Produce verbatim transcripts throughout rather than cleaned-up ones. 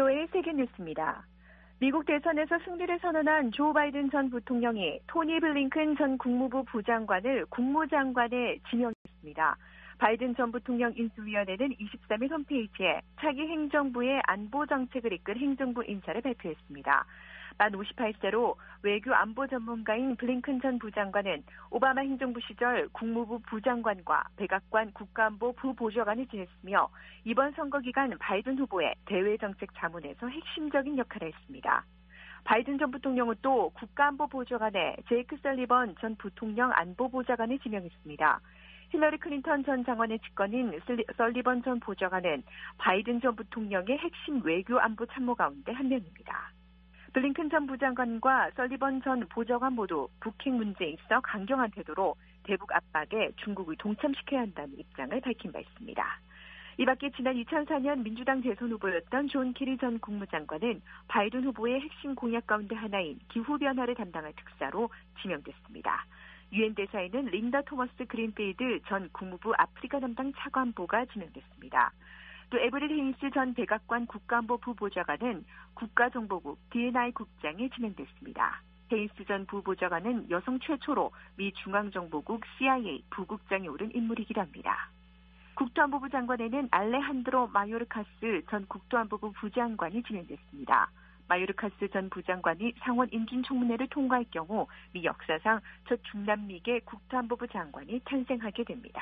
비오에이 세계뉴스입니다. 미국 대선에서 승리를 선언한 조 바이든 전 부통령이 토니 블링컨 전 국무부 부장관을 국무장관에 지명했습니다. 바이든 전 부통령 인수위원회는 이십삼 일 홈페이지에 차기 행정부의 안보 정책을 이끌 행정부 인사를 발표했습니다. 만 오십팔 세로 외교 안보 전문가인 블링컨 전 부장관은 오바마 행정부 시절 국무부 부장관과 백악관 국가안보 부보좌관을 지냈으며 이번 선거 기간 바이든 후보의 대외정책 자문에서 핵심적인 역할을 했습니다. 바이든 전 부통령은 또 국가안보 보좌관에 제이크 설리번 전 부통령 안보보좌관을 지명했습니다. 힐러리 클린턴 전 장관의 직권인 설리번 전 보좌관은 바이든 전 부통령의 핵심 외교 안보 참모 가운데 한 명입니다. 블링컨 전 부장관과 설리번 전 보좌관 모두 북핵 문제에 있어 강경한 태도로 대북 압박에 중국을 동참시켜야 한다는 입장을 밝힌 바 있습니다. 이 밖에 지난 이천사 년 민주당 대선 후보였던 존 케리 전 국무장관은 바이든 후보의 핵심 공약 가운데 하나인 기후변화를 담당할 특사로 지명됐습니다. 유엔 대사에는 린다 토머스 그린필드 전 국무부 아프리카 담당 차관보가 지명됐습니다. 또 에브릴 헤인스 전 백악관 국가안보 부보좌관은 국가정보국 디엔아이 국장에 지명됐습니다. 헤인스 전 부보좌관은 여성 최초로 미 중앙정보국 씨아이에이 부국장에 오른 인물이기도 합니다. 국토안보부 장관에는 알레한드로 마요르카스 전 국토안보부 부장관이 지명됐습니다. 마요르카스 전 부장관이 상원 인준청문회를 통과할 경우 미 역사상 첫 중남미계 국토안보부 장관이 탄생하게 됩니다.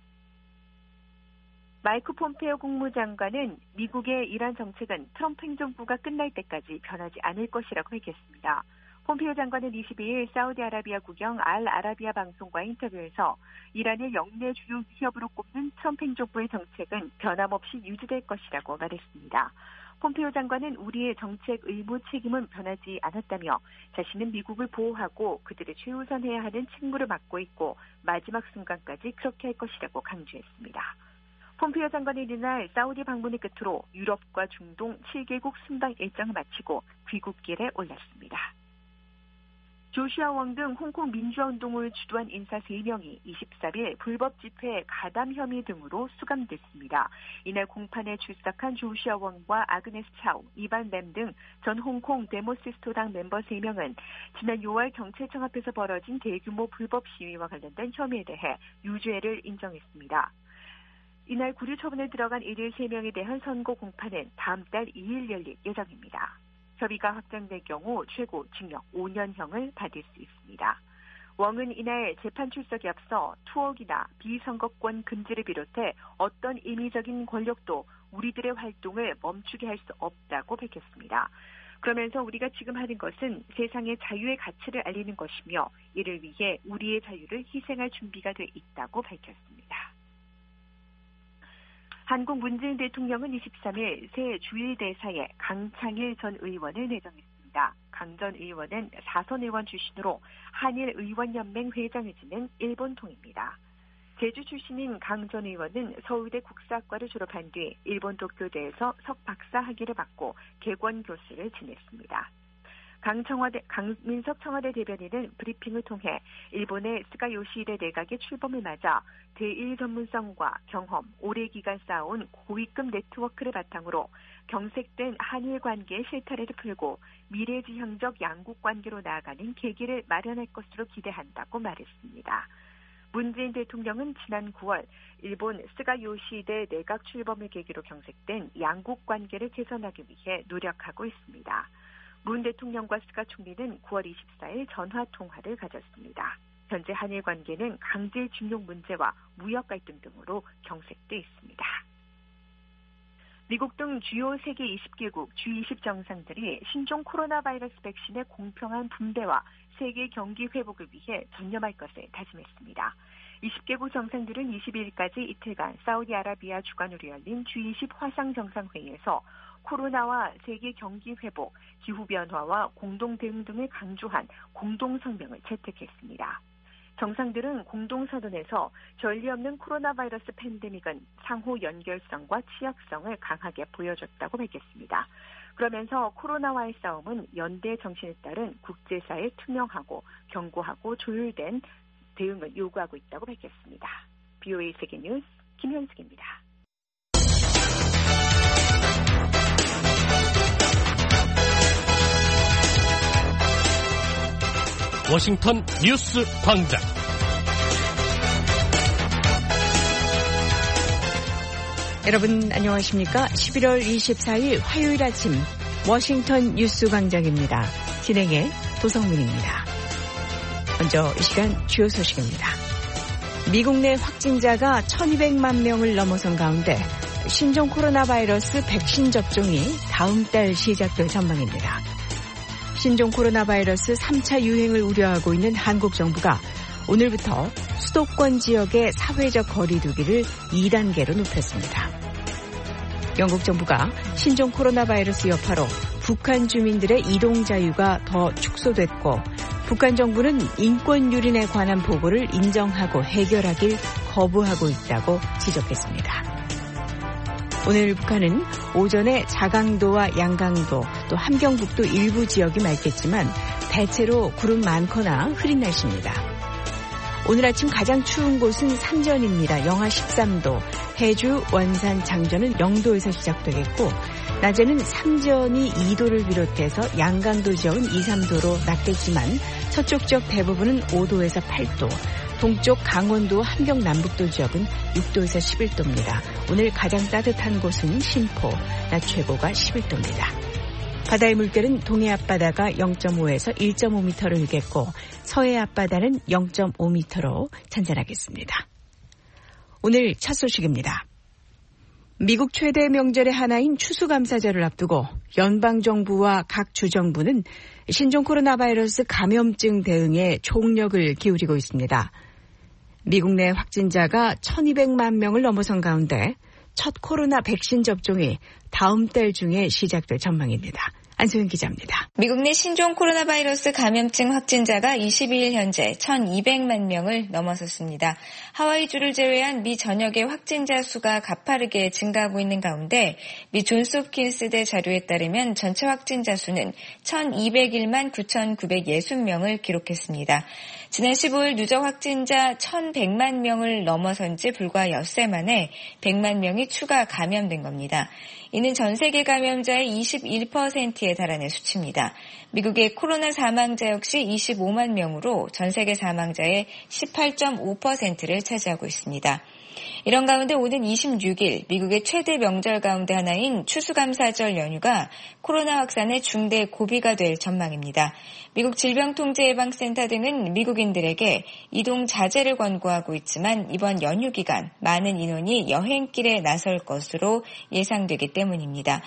마이크 폼페오 국무장관은 미국의 이란 정책은 트럼프 행정부가 끝날 때까지 변하지 않을 것이라고 밝혔습니다. 폼페오 장관은 이십이 일 사우디아라비아 국영 알 아라비아 방송과 인터뷰에서 이란의 영내 주요 위협으로 꼽는 트럼프 행정부의 정책은 변함없이 유지될 것이라고 말했습니다. 폼페오 장관은 우리의 정책 의무 책임은 변하지 않았다며 자신은 미국을 보호하고 그들의 최우선해야 하는 책무를 맡고 있고 마지막 순간까지 그렇게 할 것이라고 강조했습니다. 폼페오 장관은 이날 사우디 방문을 끝으로 유럽과 중동 칠 개국 순방 일정을 마치고 귀국길에 올랐습니다. 조슈아 웡 등 홍콩 민주화운동을 주도한 인사 세 명이 이십삼 일 불법 집회 가담 혐의 등으로 수감됐습니다. 이날 공판에 출석한 조슈아 웡과 아그네스 차오, 이반 램 등 전 홍콩 데모시스토당 멤버 세 명은 지난 유월 경찰청 앞에서 벌어진 대규모 불법 시위와 관련된 혐의에 대해 유죄를 인정했습니다. 이날 구류 처분에 들어간 이들 세 명에 대한 선고 공판은 다음 달 이 일 열릴 예정입니다. 협의가 확정될 경우 최고 징역 오 년형을 받을 수 있습니다. 웡은 이날 재판 출석에 앞서 투옥이나 비선거권 금지를 비롯해 어떤 임의적인 권력도 우리들의 활동을 멈추게 할 수 없다고 밝혔습니다. 그러면서 우리가 지금 하는 것은 세상의 자유의 가치를 알리는 것이며 이를 위해 우리의 자유를 희생할 준비가 돼 있다고 밝혔습니다. 한국 문재인 대통령은 이십삼 일 새 주일대사에 강창일 전 의원을 내정했습니다. 강 전 의원은 사선 의원 출신으로 한일의원연맹 회장을 지낸 일본통입니다. 제주 출신인 강 전 의원은 서울대 국사학과를 졸업한 뒤 일본 도쿄대에서 석박사 학위를 받고 객원 교수를 지냈습니다. 강 청와대, 강민석 청와대 대변인은 브리핑을 통해 일본의 스가 요시히데 내각의 출범을 맞아 대일 전문성과 경험, 오래 기간 쌓아온 고위급 네트워크를 바탕으로 경색된 한일 관계의 실타래를 풀고 미래지향적 양국 관계로 나아가는 계기를 마련할 것으로 기대한다고 말했습니다. 문재인 대통령은 지난 구월 일본 스가 요시히데 내각 출범을 계기로 경색된 양국 관계를 개선하기 위해 노력하고 있습니다. 문 대통령과 스가 총리는 구월 이십사 일 전화 통화를 가졌습니다. 현재 한일 관계는 강제 징용 문제와 무역 갈등 등으로 경색돼 있습니다. 미국 등 주요 세계 이십 개국 지 이십 정상들이 신종 코로나 바이러스 백신의 공평한 분배와 세계 경기 회복을 위해 전념할 것을 다짐했습니다. 이십 개국 정상들은 이십이 일까지 이틀간 사우디아라비아 주관으로 열린 지 이십 화상 정상회의에서 코로나와 세계 경기 회복, 기후변화와 공동 대응 등을 강조한 공동성명을 채택했습니다. 정상들은 공동선언에서 전례 없는 코로나 바이러스 팬데믹은 상호 연결성과 취약성을 강하게 보여줬다고 밝혔습니다. 그러면서 코로나와의 싸움은 연대 정신에 따른 국제사회의 투명하고 견고하고 조율된 대응을 요구하고 있다고 밝혔습니다. 비오에이 세계뉴스 김현숙입니다. 워싱턴 뉴스 광장. 여러분 안녕하십니까? 십일월 이십사일 화요일 아침 워싱턴 뉴스 광장입니다. 진행의 도성민입니다. 먼저 이 시간 주요 소식입니다. 미국 내 확진자가 천이백만 명을 넘어선 가운데 신종 코로나 바이러스 백신 접종이 다음 달 시작될 전망입니다. 신종 코로나 바이러스 삼 차 유행을 우려하고 있는 한국 정부가 오늘부터 수도권 지역의 사회적 거리 두기를 이 단계로 높였습니다. 영국 정부가 신종 코로나 바이러스 여파로 북한 주민들의 이동 자유가 더 축소됐고 북한 정부는 인권 유린에 관한 보고를 인정하고 해결하길 거부하고 있다고 지적했습니다. 오늘 북한은 오전에 자강도와 양강도 또 함경북도 일부 지역이 맑겠지만 대체로 구름 많거나 흐린 날씨입니다. 오늘 아침 가장 추운 곳은 삼전입니다. 영하 십삼 도, 해주, 원산, 장전은 영 도에서 시작되겠고 낮에는 삼전이 이 도를 비롯해서 양강도 지역은 이, 삼 도로 낮겠지만 서쪽 지역 대부분은 오 도에서 팔 도, 동쪽 강원도 함경 남북도 지역은 육 도에서 십일 도입니다. 오늘 가장 따뜻한 곳은 신포, 낮 최고가 십일 도입니다. 바다의 물결은 동해 앞바다가 영 점 오에서 일 점 오 미터를 일겠고 서해 앞바다는 영 점 오 미터로 잔잔하겠습니다. 오늘 첫 소식입니다. 미국 최대 명절의 하나인 추수감사절을 앞두고 연방정부와 각 주정부는 신종 코로나 바이러스 감염증 대응에 총력을 기울이고 있습니다. 미국 내 확진자가 천이백만 명을 넘어선 가운데 첫 코로나 백신 접종이 다음 달 중에 시작될 전망입니다. 안소영 기자입니다. 미국 내 신종 코로나 바이러스 감염증 확진자가 이십이일 현재 천이백만 명을 넘어섰습니다. 하와이주를 제외한 미 전역의 확진자 수가 가파르게 증가하고 있는 가운데 미 존스홉킨스대 자료에 따르면 전체 확진자 수는 천이백일만 구천구백육십 명을 기록했습니다. 지난 십오일 누적 확진자 천백만 명을 넘어선 지 불과 엿새 만에 백만 명이 추가 감염된 겁니다. 이는 전 세계 감염자의 이십일 퍼센트에 달하는 수치입니다. 미국의 코로나 사망자 역시 이십오만 명으로 전 세계 사망자의 십팔 점 오 퍼센트를 차지하고 있습니다. 이런 가운데 오는 이십육일 미국의 최대 명절 가운데 하나인 추수감사절 연휴가 코로나 확산의 중대 고비가 될 전망입니다. 미국 질병통제예방센터 등은 미국인들에게 이동 자제를 권고하고 있지만 이번 연휴 기간 많은 인원이 여행길에 나설 것으로 예상되기 때문입니다.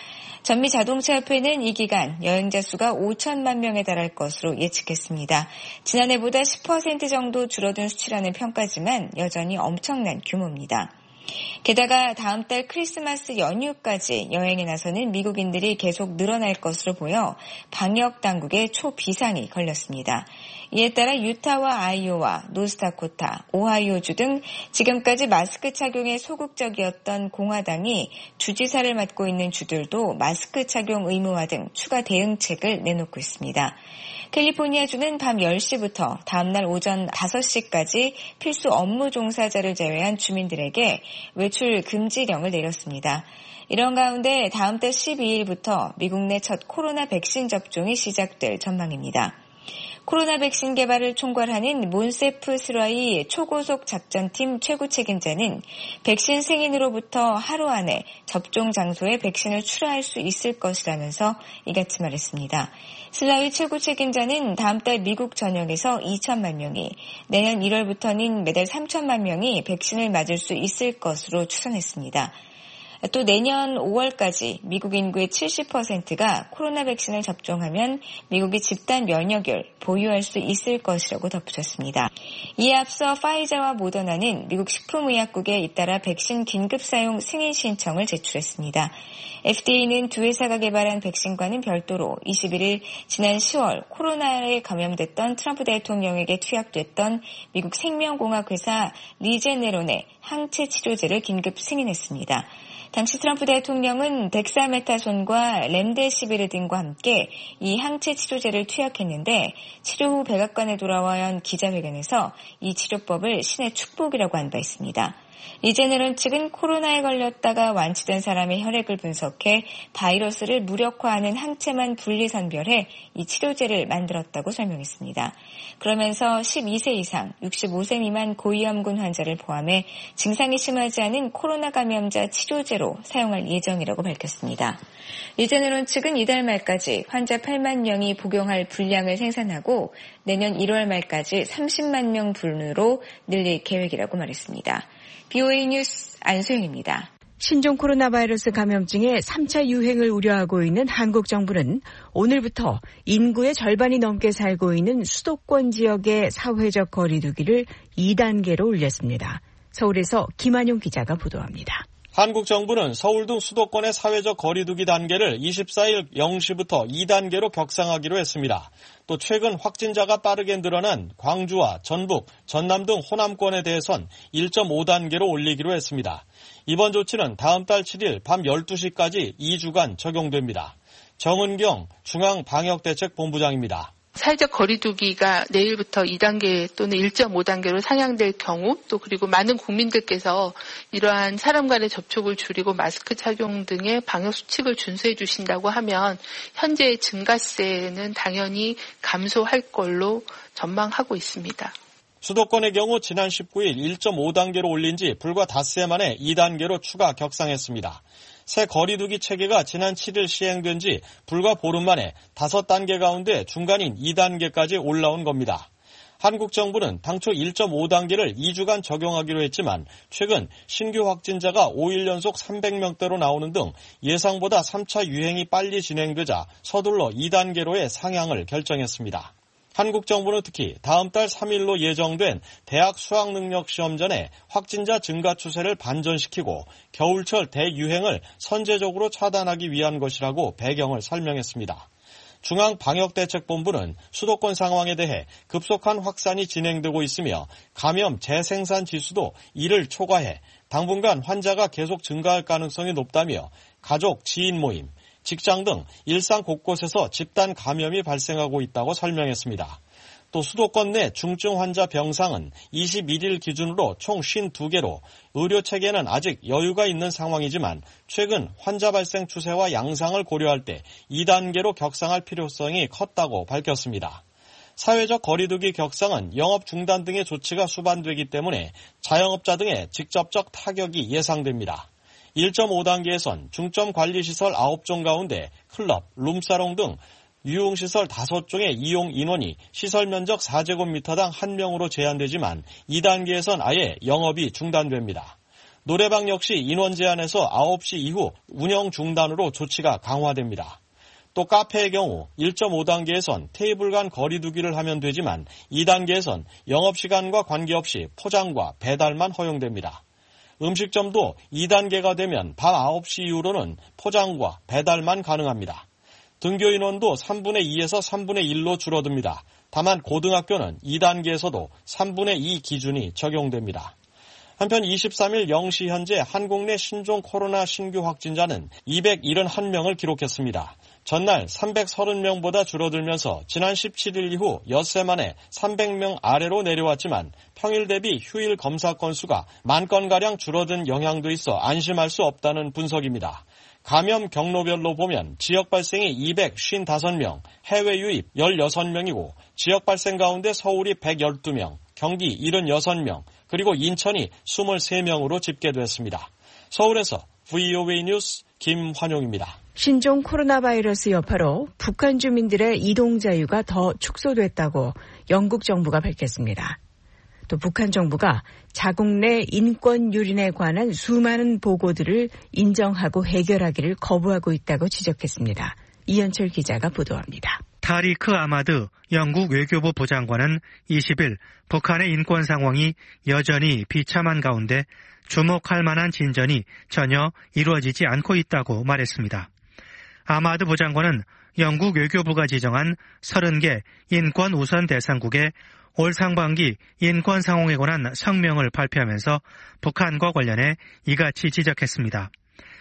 전미자동차협회는 이 기간 여행자 수가 오천만 명에 달할 것으로 예측했습니다. 지난해보다 십 퍼센트 정도 줄어든 수치라는 평가지만 여전히 엄청난 규모입니다. 게다가 다음 달 크리스마스 연휴까지 여행에 나서는 미국인들이 계속 늘어날 것으로 보여 방역 당국의 초비상이 걸렸습니다. 이에 따라 유타와 아이오와 노스다코타, 오하이오주 등 지금까지 마스크 착용에 소극적이었던 공화당이 주지사를 맡고 있는 주들도 마스크 착용 의무화 등 추가 대응책을 내놓고 있습니다. 캘리포니아주는 밤 열 시부터 다음날 오전 다섯 시까지 필수 업무 종사자를 제외한 주민들에게 외출 금지령을 내렸습니다. 이런 가운데 다음 달 십이일부터 미국 내 첫 코로나 백신 접종이 시작될 전망입니다. 코로나 백신 개발을 총괄하는 몬세프 스라이 초고속 작전팀 최고 책임자는 백신 승인으로부터 하루 안에 접종 장소에 백신을 출하할 수 있을 것이라면서 이같이 말했습니다. 슬라위 최고 책임자는 다음 달 미국 전역에서 이천만 명이, 내년 일월부터는 매달 삼천만 명이 백신을 맞을 수 있을 것으로 추산했습니다. 또 내년 오월까지 미국 인구의 칠십 퍼센트가 코로나 백신을 접종하면 미국이 집단 면역을 보유할 수 있을 것이라고 덧붙였습니다. 이에 앞서 파이자와 모더나는 미국 식품의약국에 잇따라 백신 긴급 사용 승인 신청을 제출했습니다. 에프디에이는 두 회사가 개발한 백신과는 별도로 이십일일 지난 시월 코로나에 감염됐던 트럼프 대통령에게 투약됐던 미국 생명공학 회사 리제네론의 항체 치료제를 긴급 승인했습니다. 당시 트럼프 대통령은 덱사메타손과 렘데시비르 등과 함께 이 항체 치료제를 투약했는데 치료 후 백악관에 돌아와 한 기자회견에서 이 치료법을 신의 축복이라고 한 바 있습니다. 리제네론 측은 코로나에 걸렸다가 완치된 사람의 혈액을 분석해 바이러스를 무력화하는 항체만 분리 선별해 이 치료제를 만들었다고 설명했습니다. 그러면서 십이 세 이상, 육십오 세 미만 고위험군 환자를 포함해 증상이 심하지 않은 코로나 감염자 치료제로 사용할 예정이라고 밝혔습니다. 리제네론 측은 이달 말까지 환자 팔만 명이 복용할 분량을 생산하고 내년 일월 말까지 삼십만 명 분으로 늘릴 계획이라고 말했습니다. 비오에이 뉴스 안소영입니다. 신종 코로나 바이러스 감염증의 삼 차 유행을 우려하고 있는 한국 정부는 오늘부터 인구의 절반이 넘게 살고 있는 수도권 지역의 사회적 거리 두기를 이 단계로 올렸습니다. 서울에서 김한용 기자가 보도합니다. 한국 정부는 서울 등 수도권의 사회적 거리두기 단계를 이십사 일 영 시부터 이 단계로 격상하기로 했습니다. 또 최근 확진자가 빠르게 늘어난 광주와 전북, 전남 등 호남권에 대해선 일 점 오 단계로 올리기로 했습니다. 이번 조치는 다음 달 칠 일 밤 열두 시까지 이 주간 적용됩니다. 정은경 중앙방역대책본부장입니다. 사회적 거리두기가 내일부터 이 단계 또는 일 점 오 단계로 상향될 경우 또 그리고 많은 국민들께서 이러한 사람 간의 접촉을 줄이고 마스크 착용 등의 방역수칙을 준수해 주신다고 하면 현재의 증가세는 당연히 감소할 걸로 전망하고 있습니다. 수도권의 경우 지난 십구 일 일 점 오 단계로 올린 지 불과 닷새 만에 이 단계로 추가 격상했습니다. 새 거리두기 체계가 지난 칠 일 시행된 지 불과 보름 만에 다섯 단계 가운데 중간인 이 단계까지 올라온 겁니다. 한국 정부는 당초 일 점 오 단계를 이 주간 적용하기로 했지만 최근 신규 확진자가 오 일 연속 삼백 명대로 나오는 등 예상보다 삼 차 유행이 빨리 진행되자 서둘러 이 단계로의 상향을 결정했습니다. 한국 정부는 특히 다음 달 삼 일로 예정된 대학 수학능력시험 전에 확진자 증가 추세를 반전시키고 겨울철 대유행을 선제적으로 차단하기 위한 것이라고 배경을 설명했습니다. 중앙방역대책본부는 수도권 상황에 대해 급속한 확산이 진행되고 있으며 감염 재생산 지수도 이를 초과해 당분간 환자가 계속 증가할 가능성이 높다며 가족, 지인 모임, 직장 등 일상 곳곳에서 집단 감염이 발생하고 있다고 설명했습니다. 또 수도권 내 중증 환자 병상은 이십일 일 기준으로 총 오십이 개로 의료체계는 아직 여유가 있는 상황이지만 최근 환자 발생 추세와 양상을 고려할 때 이 단계로 격상할 필요성이 컸다고 밝혔습니다. 사회적 거리두기 격상은 영업 중단 등의 조치가 수반되기 때문에 자영업자 등의 직접적 타격이 예상됩니다. 일 점 오 단계에선 중점 관리시설 아홉 종 가운데 클럽, 룸사롱 등 유흥시설 다섯 종의 이용 인원이 시설 면적 사 제곱미터당 한 명으로 제한되지만 이 단계에선 아예 영업이 중단됩니다. 노래방 역시 인원 제한에서 아홉 시 이후 운영 중단으로 조치가 강화됩니다. 또 카페의 경우 일 점 오 단계에선 테이블 간 거리 두기를 하면 되지만 이 단계에선 영업시간과 관계없이 포장과 배달만 허용됩니다. 음식점도 이 단계가 되면 밤 아홉 시 이후로는 포장과 배달만 가능합니다. 등교 인원도 삼분의 이에서 삼분의 일로 줄어듭니다. 다만 고등학교는 이 단계에서도 삼분의 이 기준이 적용됩니다. 한편 이십삼 일 영 시 현재 한국 내 신종 코로나 신규 확진자는 이백칠십일 명을 기록했습니다. 전날 삼백삼십 명보다 줄어들면서 지난 십칠 일 이후 엿새 만에 삼백 명 아래로 내려왔지만 평일 대비 휴일 검사 건수가 만 건가량 줄어든 영향도 있어 안심할 수 없다는 분석입니다. 감염 경로별로 보면 지역 발생이 이백오십오 명, 해외 유입 십육 명이고 지역 발생 가운데 서울이 백십이 명, 경기 칠십육 명, 그리고 인천이 이십삼 명으로 집계됐습니다. 서울에서 브이오에이 뉴스 김환용입니다. 신종 코로나 바이러스 여파로 북한 주민들의 이동 자유가 더 축소됐다고 영국 정부가 밝혔습니다. 또 북한 정부가 자국 내 인권 유린에 관한 수많은 보고들을 인정하고 해결하기를 거부하고 있다고 지적했습니다. 이현철 기자가 보도합니다. 타리크 아마드 영국 외교부 보장관은 이십 일 북한의 인권 상황이 여전히 비참한 가운데 주목할 만한 진전이 전혀 이루어지지 않고 있다고 말했습니다. 아마드 보장관은 영국 외교부가 지정한 서른 개 인권 우선 대상국에 올 상반기 인권 상황에 관한 성명을 발표하면서 북한과 관련해 이같이 지적했습니다.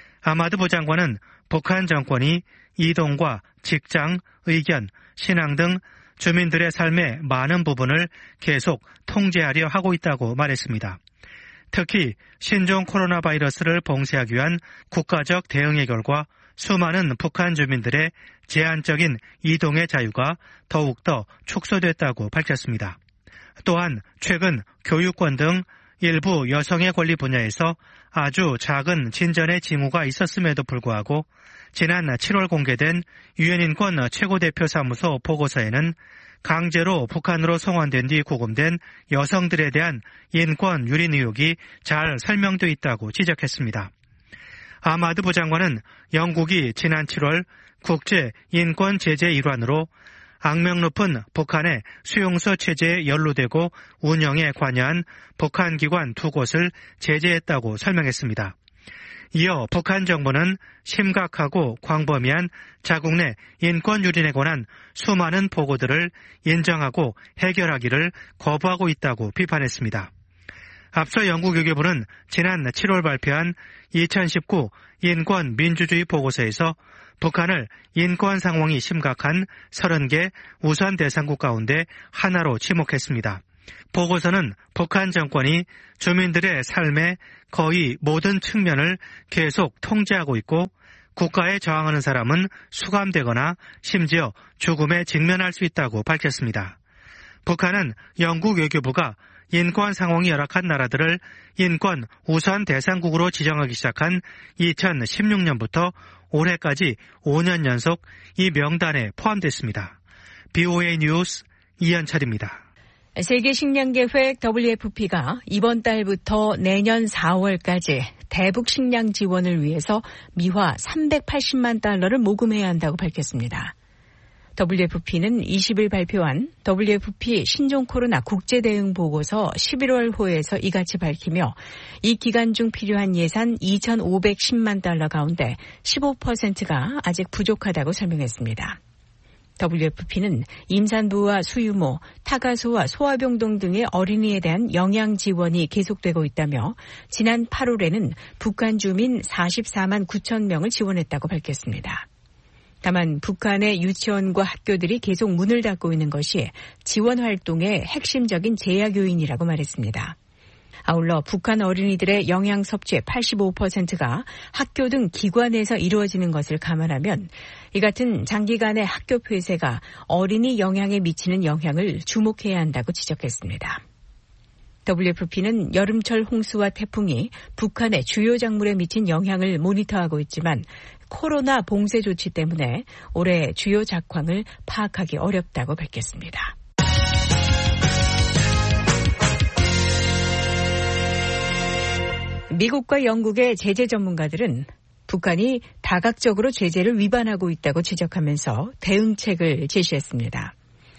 아마드 보장관은 북한 정권이 이동과 직장, 의견, 신앙 등 주민들의 삶의 많은 부분을 계속 통제하려 하고 있다고 말했습니다. 특히 신종 코로나 바이러스를 봉쇄하기 위한 국가적 대응의 결과 수많은 북한 주민들의 제한적인 이동의 자유가 더욱더 축소됐다고 밝혔습니다. 또한 최근 교육권 등 일부 여성의 권리 분야에서 아주 작은 진전의 징후가 있었음에도 불구하고 지난 칠월 공개된 유엔 인권 최고대표 사무소 보고서에는 강제로 북한으로 송환된 뒤 구금된 여성들에 대한 인권 유린 의혹이 잘 설명돼 있다고 지적했습니다. 아마드 부장관은 영국이 지난 칠월 국제 인권 제재 일환으로 악명 높은 북한의 수용소 체제에 연루되고 운영에 관여한 북한 기관 두 곳을 제재했다고 설명했습니다. 이어 북한 정부는 심각하고 광범위한 자국 내 인권 유린에 관한 수많은 보고들을 인정하고 해결하기를 거부하고 있다고 비판했습니다. 앞서 영국 외교부는 지난 칠월 발표한 이천십구 인권 민주주의 보고서에서 북한을 인권 상황이 심각한 서른 개 우선 대상국 가운데 하나로 지목했습니다. 보고서는 북한 정권이 주민들의 삶의 거의 모든 측면을 계속 통제하고 있고 국가에 저항하는 사람은 수감되거나 심지어 죽음에 직면할 수 있다고 밝혔습니다. 북한은 영국 외교부가 인권 상황이 열악한 나라들을 인권 우선 대상국으로 지정하기 시작한 이천십육 년부터 올해까지 오 년 연속 이 명단에 포함됐습니다. 비오에이 뉴스 이현철입니다. 세계식량계획 더블유에프피가 이번 달부터 내년 사월까지 대북 식량 지원을 위해서 미화 삼백팔십만 달러를 모금해야 한다고 밝혔습니다. 더블유에프피는 이십 일 발표한 더블유에프피 신종 코로나 국제대응보고서 십일월 호에서 이같이 밝히며 이 기간 중 필요한 예산 이천오백십만 달러 가운데 십오 퍼센트가 아직 부족하다고 설명했습니다. 더블유에프피는 임산부와 수유모, 타가소와 소아병동 등의 어린이에 대한 영양 지원이 계속되고 있다며 지난 팔월에는 북한 주민 사십사만 구천 명을 지원했다고 밝혔습니다. 다만 북한의 유치원과 학교들이 계속 문을 닫고 있는 것이 지원 활동의 핵심적인 제약 요인이라고 말했습니다. 아울러 북한 어린이들의 영양 섭취의 팔십오 퍼센트가 학교 등 기관에서 이루어지는 것을 감안하면 이 같은 장기간의 학교 폐쇄가 어린이 영양에 미치는 영향을 주목해야 한다고 지적했습니다. 더블유에프피는 여름철 홍수와 태풍이 북한의 주요 작물에 미친 영향을 모니터하고 있지만 코로나 봉쇄 조치 때문에 올해 주요 작황을 파악하기 어렵다고 밝혔습니다. 미국과 영국의 제재 전문가들은 북한이 다각적으로 제재를 위반하고 있다고 지적하면서 대응책을 제시했습니다.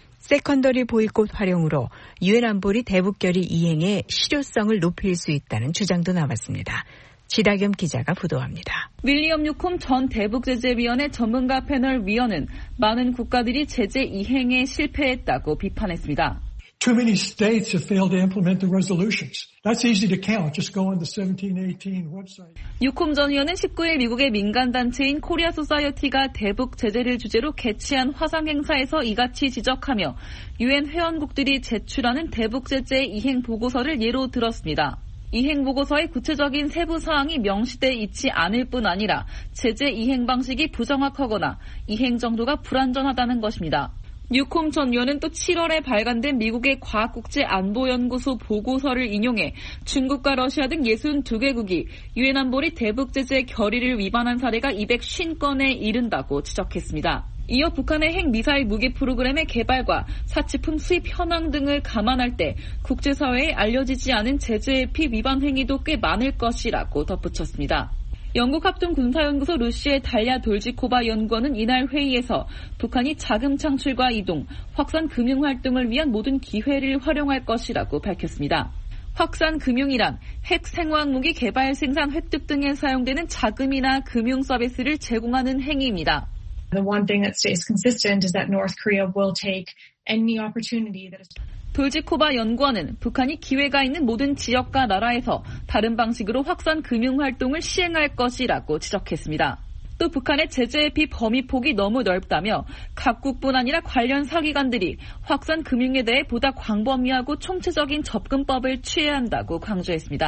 세컨더리 보이콧 활용으로 유엔 안보리 대북결의 이행의 실효성을 높일 수 있다는 주장도 나왔습니다. 지다겸 기자가 보도합니다. 윌리엄 뉴콤 전 대북제재위원회 전문가 패널 위원은 많은 국가들이 제재 이행에 실패했다고 비판했습니다. Too many states have failed to implement the resolutions. That's easy to count. Just go on the seventeen eighteen website. 뉴콤 전 의원은 십구 일 미국의 민간단체인 코리아 소사이어티가 대북 제재를 주제로 개최한 화상 행사에서 이같이 지적하며 유엔 회원국들이 제출하는 대북 제재 이행 보고서를 예로 들었습니다. 이행 보고서의 구체적인 세부 사항이 명시돼 있지 않을 뿐 아니라 제재 이행 방식이 부정확하거나 이행 정도가 불완전하다는 것입니다. 뉴콤 전 의원은 또 칠월에 발간된 미국의 과학국제안보연구소 보고서를 인용해 중국과 러시아 등 육십이 개국이 유엔 안보리 대북제재 결의를 위반한 사례가 이백오십 건에 이른다고 지적했습니다. 이어 북한의 핵미사일 무기 프로그램의 개발과 사치품 수입 현황 등을 감안할 때 국제사회에 알려지지 않은 제재회피 위반 행위도 꽤 많을 것이라고 덧붙였습니다. 영국 합동군사연구소 루시의 달랴 돌지코바 연구원은 이날 회의에서 북한이 자금 창출과 이동, 확산 금융 활동을 위한 모든 기회를 활용할 것이라고 밝혔습니다. 확산 금융이란 핵 생화학무기 개발 생산 획득 등에 사용되는 자금이나 금융 서비스를 제공하는 행위입니다. The one thing that stays consistent is that North Korea will take any opportunity that is 돌지코바 연구원은 북한이 기회가 있는 모든 지역과 나라에서 다른 방식으로 확산 금융 활동을 시행할 것이라고 지적했습니다. 또 북한의 제재회피 범위 폭이 너무 넓다며 각국뿐 아니라 관련 사기관들이 확산 금융에 대해 보다 광범위하고 총체적인 접근법을 취해야 한다고 강조했습니다.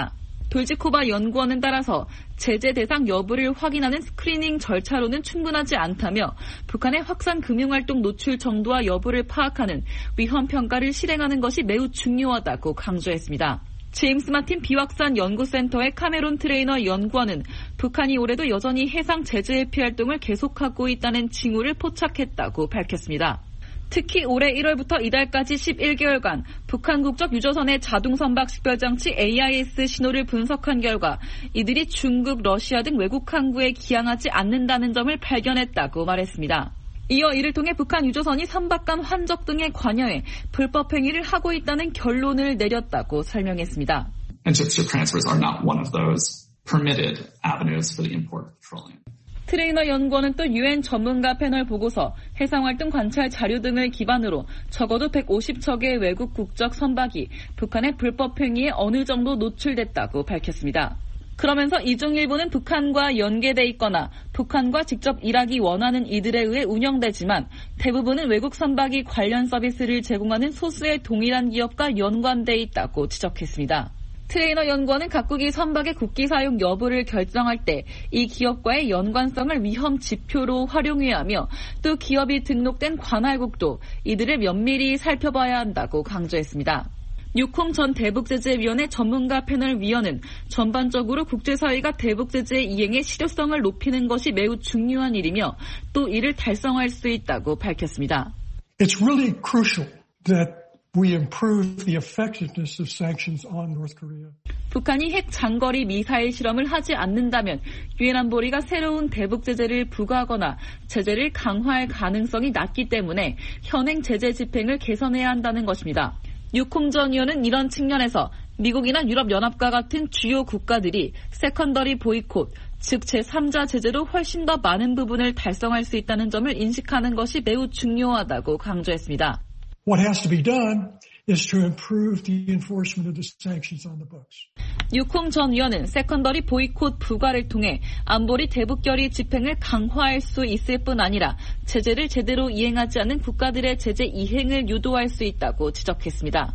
돌지코바 연구원은 따라서 제재 대상 여부를 확인하는 스크리닝 절차로는 충분하지 않다며 북한의 확산 금융활동 노출 정도와 여부를 파악하는 위험 평가를 실행하는 것이 매우 중요하다고 강조했습니다. 제임스 마틴 비확산 연구센터의 카메론 트레이너 연구원은 북한이 올해도 여전히 해상 제재 회피 활동을 계속하고 있다는 징후를 포착했다고 밝혔습니다. 특히 올해 일월부터 이달까지 십일 개월간 북한 국적 유조선의 자동 선박 식별장치 에이아이에스 신호를 분석한 결과 이들이 중국, 러시아 등 외국 항구에 기항하지 않는다는 점을 발견했다고 말했습니다. 이어 이를 통해 북한 유조선이 선박 간 환적 등에 관여해 불법 행위를 하고 있다는 결론을 내렸다고 설명했습니다. Intership transfers are not one of those permitted avenues for the import of petroleum. 트레이너 연구원은 또 유엔 전문가 패널 보고서, 해상활동 관찰 자료 등을 기반으로 적어도 백오십 척의 외국 국적 선박이 북한의 불법 행위에 어느 정도 노출됐다고 밝혔습니다. 그러면서 이중 일부는 북한과 연계돼 있거나 북한과 직접 일하기 원하는 이들에 의해 운영되지만 대부분은 외국 선박이 관련 서비스를 제공하는 소수의 동일한 기업과 연관돼 있다고 지적했습니다. 트레이너 연구원은 각국이 선박의 국기 사용 여부를 결정할 때 이 기업과의 연관성을 위험 지표로 활용해야 하며 또 기업이 등록된 관할국도 이들을 면밀히 살펴봐야 한다고 강조했습니다. 뉴콤 전 대북제재위원회 전문가 패널 위원은 전반적으로 국제사회가 대북제재 이행의 실효성을 높이는 것이 매우 중요한 일이며 또 이를 달성할 수 있다고 밝혔습니다. It's really crucial that we improve the effectiveness of sanctions on North Korea. 북한이 핵 장거리 미사일 실험을 하지 않는다면 유엔 안보리가 새로운 대북 제재를 부과하거나 제재를 강화할 가능성이 낮기 때문에 현행 제재 집행을 개선해야 한다는 것입니다. 뉴콤 전 의원은 이런 측면에서 미국이나 유럽연합과 같은 주요 국가들이 세컨더리 보이콧, 즉 제삼자 제재로 훨씬 더 많은 부분을 달성할 수 있다는 점을 인식하는 것이 매우 중요하다고 강조했습니다. What has to be done is to improve the enforcement of the sanctions on the books. 뉴콤 전 의원은 세컨더리 보이콧 부과를 통해 안보리 대북결의 집행을 강화할 수 있을 뿐 아니라 제재를 제대로 이행하지 않는 국가들의 제재 이행을 유도할 수 있다고 지적했습니다.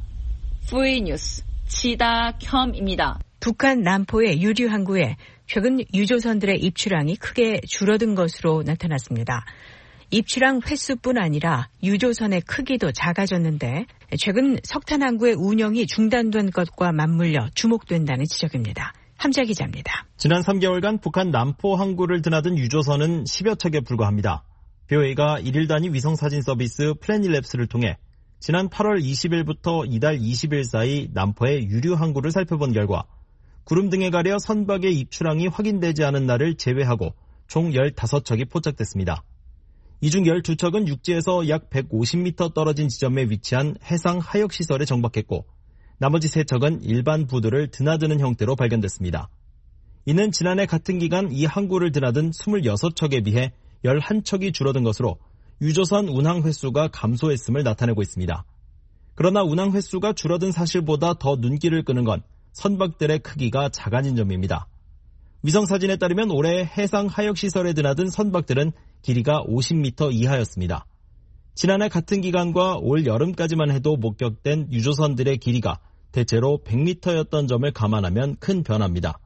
프리뉴스 지다켬입니다. 북한 남포의 유류 항구에 최근 유조선들의 입출항이 크게 줄어든 것으로 나타났습니다. 입출항 횟수뿐 아니라 유조선의 크기도 작아졌는데 최근 석탄 항구의 운영이 중단된 것과 맞물려 주목된다는 지적입니다. 함자 기자입니다. 지난 삼 개월간 북한 남포 항구를 드나든 유조선은 십여 척에 불과합니다. 비오에이가 일일 단위 위성사진 서비스 플래닛랩스를 통해 지난 팔월 이십일부터 이달 이십일 사이 남포의 유류 항구를 살펴본 결과 구름 등에 가려 선박의 입출항이 확인되지 않은 날을 제외하고 총 열다섯 척이 포착됐습니다. 이 중 열두 척은 육지에서 약 백오십 미터 떨어진 지점에 위치한 해상 하역시설에 정박했고 나머지 세 척은 일반 부두를 드나드는 형태로 발견됐습니다. 이는 지난해 같은 기간 이 항구를 드나든 이십육 척에 비해 열한 척이 줄어든 것으로 유조선 운항 횟수가 감소했음을 나타내고 있습니다. 그러나 운항 횟수가 줄어든 사실보다 더 눈길을 끄는 건 선박들의 크기가 작아진 점입니다. 위성사진에 따르면 올해 해상 하역시설에 드나든 선박들은 길이가 오십 미터 이하였습니다. 지난해 같은 기간과 올 여름까지만 해도 목격된 유조선들의 길이가 대체로 백 미터였던 점을 감안하면 큰 변화입니다.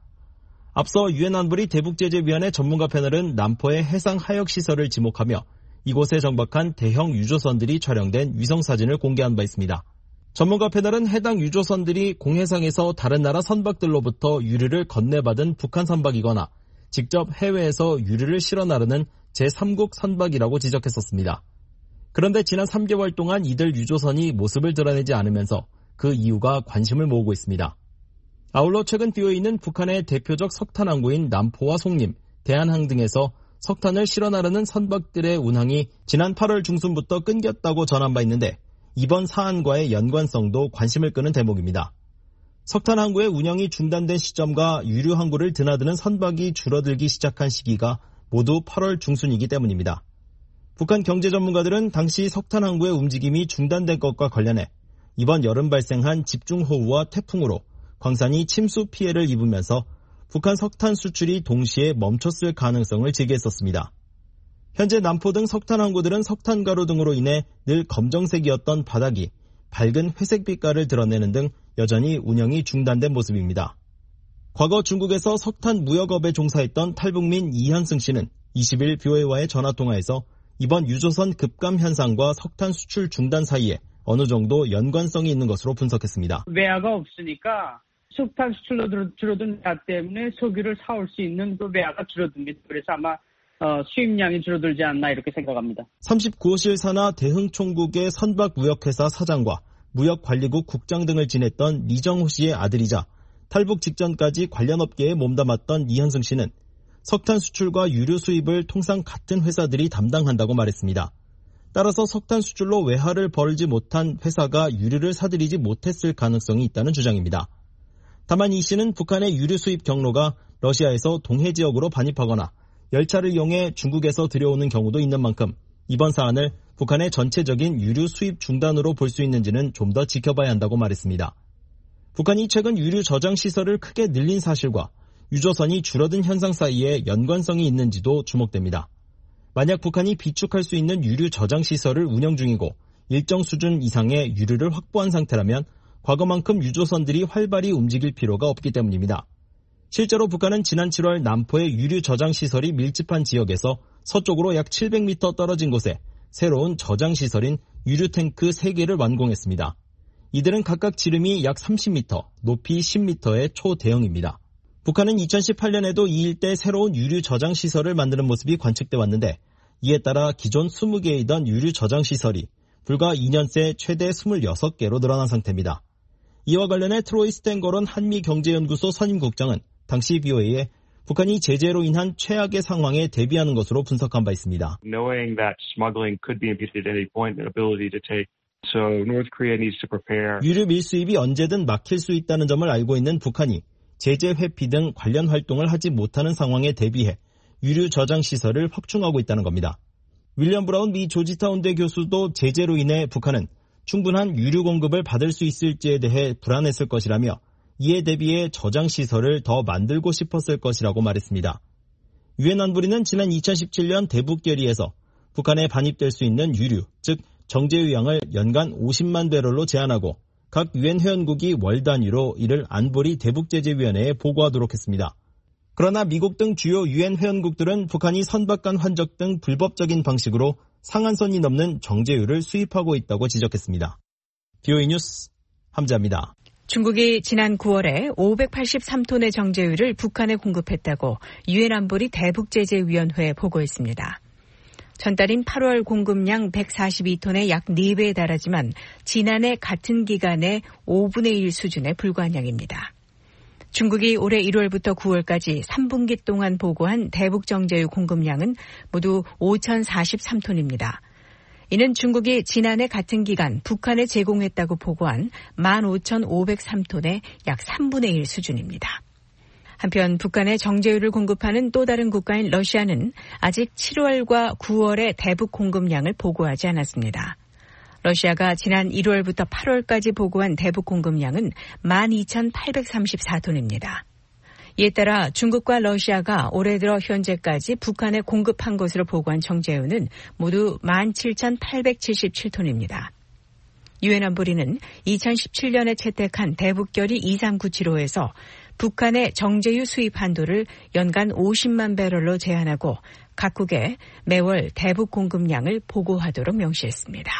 앞서 유엔 안보리 대북제재위원회 전문가 패널은 남포의 해상 하역시설을 지목하며 이곳에 정박한 대형 유조선들이 촬영된 위성사진을 공개한 바 있습니다. 전문가 패널은 해당 유조선들이 공해상에서 다른 나라 선박들로부터 유류를 건네받은 북한 선박이거나 직접 해외에서 유류를 실어 나르는 제삼국 선박이라고 지적했었습니다. 그런데 지난 삼 개월 동안 이들 유조선이 모습을 드러내지 않으면서 그 이유가 관심을 모으고 있습니다. 아울러 최근 비오에이는 북한의 대표적 석탄 항구인 남포와 송림, 대한항 등에서 석탄을 실어 나르는 선박들의 운항이 지난 팔월 중순부터 끊겼다고 전한 바 있는데 이번 사안과의 연관성도 관심을 끄는 대목입니다. 석탄 항구의 운영이 중단된 시점과 유류 항구를 드나드는 선박이 줄어들기 시작한 시기가 모두 팔월 중순이기 때문입니다. 북한 경제 전문가들은 당시 석탄 항구의 움직임이 중단된 것과 관련해 이번 여름 발생한 집중호우와 태풍으로 광산이 침수 피해를 입으면서 북한 석탄 수출이 동시에 멈췄을 가능성을 제기했었습니다. 현재 남포 등 석탄 항구들은 석탄 가루 등으로 인해 늘 검정색이었던 바닥이 밝은 회색 빛깔을 드러내는 등 여전히 운영이 중단된 모습입니다. 과거 중국에서 석탄 무역업에 종사했던 탈북민 이현승 씨는 이십일 비오에이와의 전화통화에서 이번 유조선 급감 현상과 석탄 수출 중단 사이에 어느 정도 연관성이 있는 것으로 분석했습니다. 외화가 없으니까 석탄 수출로 줄어든 가 때문에 석유를 사올 수 있는 그 외화가 줄어듭니다. 그래서 아마 어, 수입량이 줄어들지 않나 이렇게 생각합니다. 삼십구 호실 산하 대흥총국의 선박무역회사 사장과 무역관리국 국장 등을 지냈던 리정호 씨의 아들이자 탈북 직전까지 관련 업계에 몸담았던 이현승 씨는 석탄 수출과 유류 수입을 통상 같은 회사들이 담당한다고 말했습니다. 따라서 석탄 수출로 외화를 벌지 못한 회사가 유류를 사들이지 못했을 가능성이 있다는 주장입니다. 다만 이 씨는 북한의 유류 수입 경로가 러시아에서 동해 지역으로 반입하거나 열차를 이용해 중국에서 들여오는 경우도 있는 만큼 이번 사안을 북한의 전체적인 유류 수입 중단으로 볼 수 있는지는 좀 더 지켜봐야 한다고 말했습니다. 북한이 최근 유류 저장 시설을 크게 늘린 사실과 유조선이 줄어든 현상 사이에 연관성이 있는지도 주목됩니다. 만약 북한이 비축할 수 있는 유류 저장 시설을 운영 중이고 일정 수준 이상의 유류를 확보한 상태라면 과거만큼 유조선들이 활발히 움직일 필요가 없기 때문입니다. 실제로 북한은 지난 칠월 남포의 유류 저장 시설이 밀집한 지역에서 서쪽으로 약 칠백 미터 떨어진 곳에 새로운 저장 시설인 유류 탱크 세 개를 완공했습니다. 이들은 각각 지름이 약 삼십 미터, 높이 십 미터의 초대형입니다. 북한은 이천십팔 년에도 이 일대에 새로운 유류 저장 시설을 만드는 모습이 관측돼 왔는데 이에 따라 기존 이십 개이던 유류 저장 시설이 불과 이 년 새 최대 이십육 개로 늘어난 상태입니다. 이와 관련해 트로이 스탠거론 한미경제연구소 선임국장은 당시 비오에이에 북한이 제재로 인한 최악의 상황에 대비하는 것으로 분석한 바 있습니다. Knowing that smuggling could be impeded at any point, an ability to take So North Korea needs to prepare. 유류 밀수입이 언제든 막힐 수 있다는 점을 알고 있는 북한이 제재 회피 등 관련 활동을 하지 못하는 상황에 대비해 유류 저장 시설을 확충하고 있다는 겁니다. 윌리엄 브라운 미 조지타운대 교수도 제재로 인해 북한은 충분한 유류 공급을 받을 수 있을지에 대해 불안했을 것이라며 이에 대비해 저장 시설을 더 만들고 싶었을 것이라고 말했습니다. 유엔 안보리는 지난 이천십칠 년 대북 결의에서 북한에 반입될 수 있는 유류, 즉 정제유량을 연간 오십만 배럴로 제한하고 각 유엔 회원국이 월 단위로 이를 안보리 대북제재위원회에 보고하도록 했습니다. 그러나 미국 등 주요 유엔 회원국들은 북한이 선박 간 환적 등 불법적인 방식으로 상한선이 넘는 정제유를 수입하고 있다고 지적했습니다. 비오에이 뉴스 함자입니다. 중국이 지난 구월에 오백팔십삼 톤의 정제유를 북한에 공급했다고 유엔 안보리 대북제재위원회에 보고했습니다. 전달인 팔월 공급량 백사십이 톤의 약 네 배에 달하지만 지난해 같은 기간의 오분의 일 수준에 불과한 양입니다. 중국이 올해 일월부터 구월까지 삼 분기 동안 보고한 대북 정제유 공급량은 모두 오천사십삼 톤입니다. 이는 중국이 지난해 같은 기간 북한에 제공했다고 보고한 만 오천오백삼 톤의 약 삼분의 일 수준입니다. 한편 북한에 정제유를 공급하는 또 다른 국가인 러시아는 아직 칠월과 구월의 대북 공급량을 보고하지 않았습니다. 러시아가 지난 일월부터 팔월까지 보고한 대북 공급량은 만 이천팔백삼십사 톤입니다. 이에 따라 중국과 러시아가 올해 들어 현재까지 북한에 공급한 것으로 보고한 정제유는 모두 만 칠천팔백칠십칠 톤입니다. 유엔 안보리는 이천십칠 년에 채택한 대북결의 이삼구칠호에서 북한의 정제유 수입 한도를 연간 오십만 배럴로 제한하고 각국에 매월 대북 공급량을 보고하도록 명시했습니다.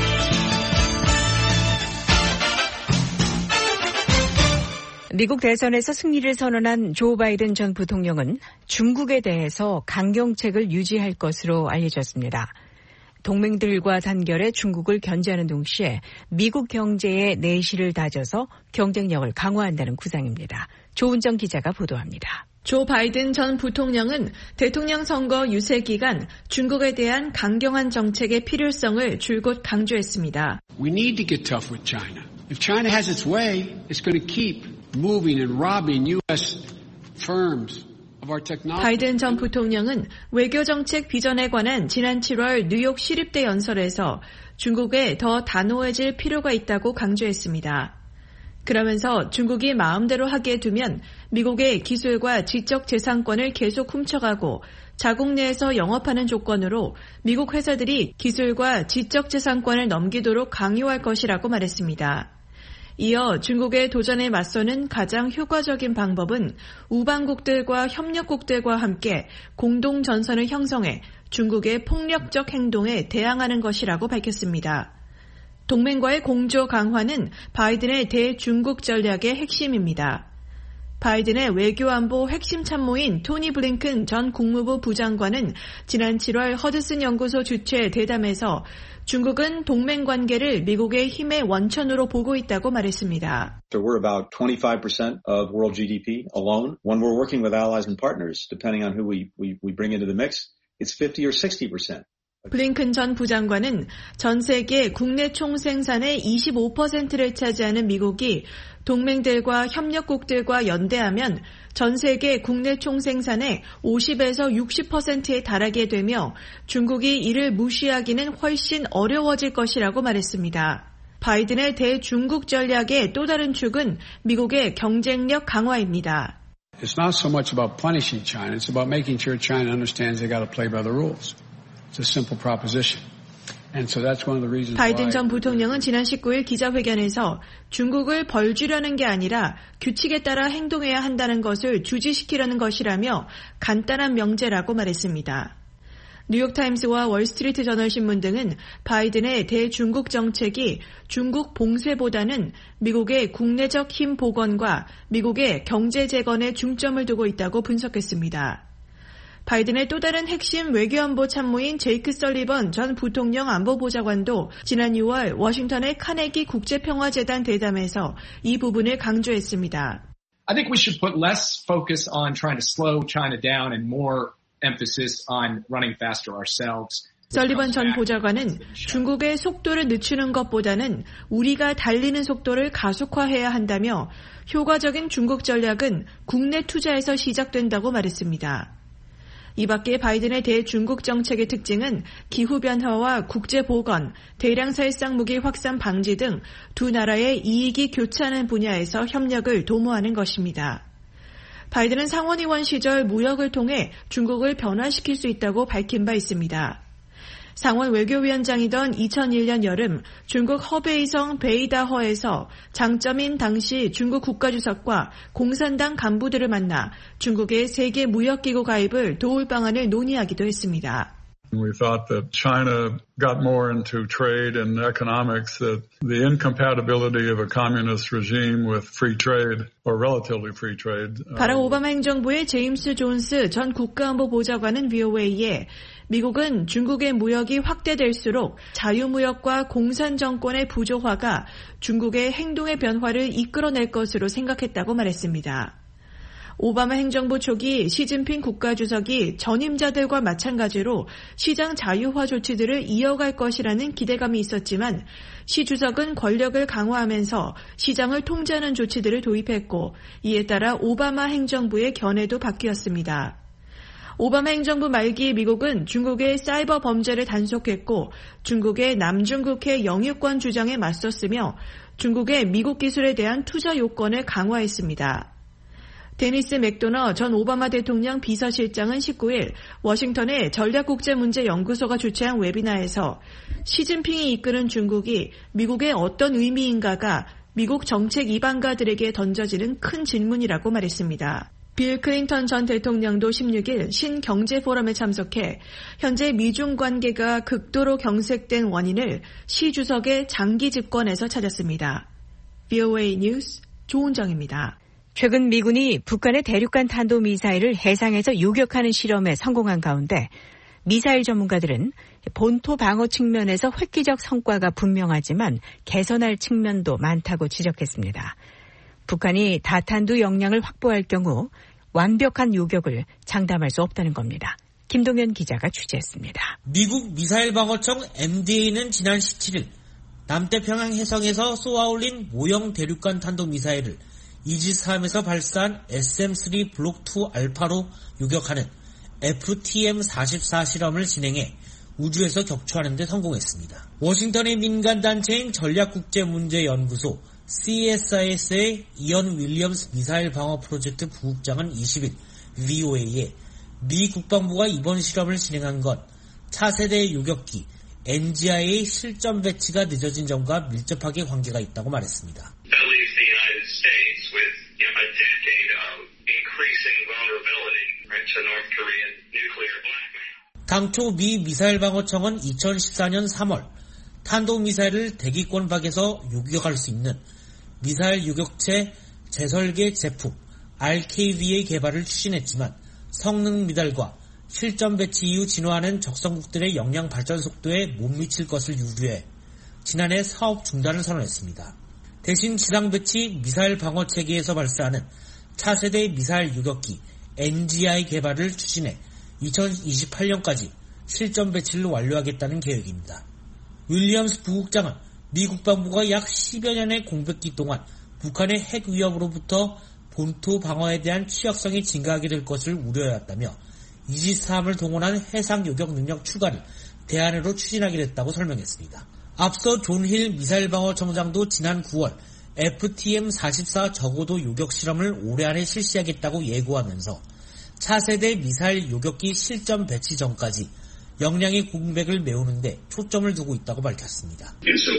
미국 대선에서 승리를 선언한 조 바이든 전 부통령은 중국에 대해서 강경책을 유지할 것으로 알려졌습니다. 동맹들과 단결해 중국을 견제하는 동시에 미국 경제의 내실을 다져서 경쟁력을 강화한다는 구상입니다. 조은정 기자가 보도합니다. 조 바이든 전 부통령은 대통령 선거 유세 기간 중국에 대한 강경한 정책의 필요성을 줄곧 강조했습니다. We need to get tough with China. If China has its way, it's going to keep moving and robbing U S firms. 바이든 전 부통령은 외교정책 비전에 관한 지난 칠월 뉴욕 시립대 연설에서 중국에 더 단호해질 필요가 있다고 강조했습니다. 그러면서 중국이 마음대로 하게 두면 미국의 기술과 지적재산권을 계속 훔쳐가고 자국 내에서 영업하는 조건으로 미국 회사들이 기술과 지적재산권을 넘기도록 강요할 것이라고 말했습니다. 이어 중국의 도전에 맞서는 가장 효과적인 방법은 우방국들과 협력국들과 함께 공동 전선을 형성해 중국의 폭력적 행동에 대항하는 것이라고 밝혔습니다. 동맹과의 공조 강화는 바이든의 대중국 전략의 핵심입니다. 바이든의 외교안보 핵심 참모인 토니 블링컨 전 국무부 부장관은 지난 칠월 허드슨 연구소 주최 대담에서 중국은 동맹 관계를 미국의 힘의 원천으로 보고 있다고 말했습니다. So we're about twenty-five percent of world G D P alone. When we're working with allies and partners, depending on who we, we, we bring into the mix, it's fifty or sixty percent. 블링컨 전 부장관은 전 세계 국내 총생산의 이십오 퍼센트를 차지하는 미국이 동맹들과 협력국들과 연대하면 전 세계 국내 총생산의 오십에서 육십 퍼센트에 달하게 되며 중국이 이를 무시하기는 훨씬 어려워질 것이라고 말했습니다. 바이든의 대중국 전략의 또 다른 축은 미국의 경쟁력 강화입니다. It's not so much about punishing China. It's about making sure China understands they got to play by the rules. It's a simple proposition. And so that's one of the reasons 바이든 전 부통령은 지난 십구일 기자회견에서 중국을 벌주려는 게 아니라 규칙에 따라 행동해야 한다는 것을 주지시키려는 것이라며 간단한 명제라고 말했습니다. 뉴욕타임스와 월스트리트 저널 신문 등은 바이든의 대중국 정책이 중국 봉쇄보다는 미국의 국내적 힘 복원과 미국의 경제 재건에 중점을 두고 있다고 분석했습니다. 바이든의 또 다른 핵심 외교안보 참모인 제이크 설리번 전 부통령 안보보좌관도 지난 유월 워싱턴의 카네기 국제평화재단 대담에서 이 부분을 강조했습니다. I think we should put less focus on trying to slow China down and more emphasis on running faster ourselves. 설리번 전 보좌관은 중국의 속도를 늦추는 것보다는 우리가 달리는 속도를 가속화해야 한다며 효과적인 중국 전략은 국내 투자에서 시작된다고 말했습니다. 이 밖에 바이든의 대중국 정책의 특징은 기후변화와 국제보건, 대량 살상 무기 확산 방지 등 두 나라의 이익이 교차하는 분야에서 협력을 도모하는 것입니다. 바이든은 상원의원 시절 무역을 통해 중국을 변화시킬 수 있다고 밝힌 바 있습니다. 상원 외교위원장이던 이천일년 여름 중국 허베이성 베이다허에서 장점인 당시 중국 국가주석과 공산당 간부들을 만나 중국의 세계무역기구 가입을 도울 방안을 논의하기도 했습니다. We thought that China got more into trade and economics, that the incompatibility of a communist regime with free trade or relatively free trade. 바락 오바마 행정부의 제임스 존스 전 국가안보보좌관은 브이오에이에 미국은 중국의 무역이 확대될수록 자유무역과 공산정권의 부조화가 중국의 행동의 변화를 이끌어낼 것으로 생각했다고 말했습니다. 오바마 행정부 초기 시진핑 국가주석이 전임자들과 마찬가지로 시장 자유화 조치들을 이어갈 것이라는 기대감이 있었지만 시 주석은 권력을 강화하면서 시장을 통제하는 조치들을 도입했고 이에 따라 오바마 행정부의 견해도 바뀌었습니다. 오바마 행정부 말기 미국은 중국의 사이버 범죄를 단속했고 중국의 남중국해 영유권 주장에 맞섰으며 중국의 미국 기술에 대한 투자 요건을 강화했습니다. 데니스 맥도너 전 오바마 대통령 비서실장은 십구일 워싱턴의 전략국제문제연구소가 주최한 웨비나에서 시진핑이 이끄는 중국이 미국의 어떤 의미인가가 미국 정책 이방가들에게 던져지는 큰 질문이라고 말했습니다. 빌 클린턴 전 대통령도 십육일 신경제포럼에 참석해 현재 미중 관계가 극도로 경색된 원인을 시 주석의 장기 집권에서 찾았습니다. 브이오에이 뉴스 조은정입니다. 최근 미군이 북한의 대륙간 탄도미사일을 해상에서 요격하는 실험에 성공한 가운데 미사일 전문가들은 본토 방어 측면에서 획기적 성과가 분명하지만 개선할 측면도 많다고 지적했습니다. 북한이 다탄두 역량을 확보할 경우 완벽한 요격을 장담할 수 없다는 겁니다. 김동현 기자가 취재했습니다. 미국 미사일 방어청 엠디에이는 지난 십칠일 남태평양 해상에서 쏘아올린 모형 대륙간 탄도미사일을 이지스함에서 발사한 에스엠 쓰리 블록 투 알파로 요격하는 에프티엠 사십사 실험을 진행해 우주에서 격추하는 데 성공했습니다. 워싱턴의 민간단체인 전략국제문제연구소 씨에스아이에스의 이언 윌리엄스 미사일 방어 프로젝트 부국장은 이십일 브이오에이에 미 국방부가 이번 실험을 진행한 건 차세대 요격기 엔지아이의 실전 배치가 늦어진 점과 밀접하게 관계가 있다고 말했습니다. 당초 미 미사일방어청은 이천십사년 삼월 탄도미사일을 대기권 밖에서 요격할 수 있는 미사일 요격체 재설계 제품 알케이브이의 개발을 추진했지만 성능 미달과 실전 배치 이후 진화하는 적성국들의 역량 발전 속도에 못 미칠 것을 우려해 지난해 사업 중단을 선언했습니다. 대신 지상 배치 미사일 방어 체계에서 발사하는 차세대 미사일 요격기 엔지아이 개발을 추진해 이천이십팔년까지 실전 배치를 완료하겠다는 계획입니다. 윌리엄스 부국장은 미 국방부가 약 십여 년의 공백기 동안 북한의 핵 위협으로부터 본토 방어에 대한 취약성이 증가하게 될 것을 우려해왔다며 이지스함을 동원한 해상 요격 능력 추가를 대안으로 추진하게 됐다고 설명했습니다. 앞서 존 힐 미사일방어청장도 지난 구월 에프티엠 사십사 저고도 요격 실험을 올해 안에 실시하겠다고 예고하면서 차세대 미사일 요격기 실전 배치 전까지 역량의 공백을 메우는데 초점을 두고 있다고 밝혔습니다.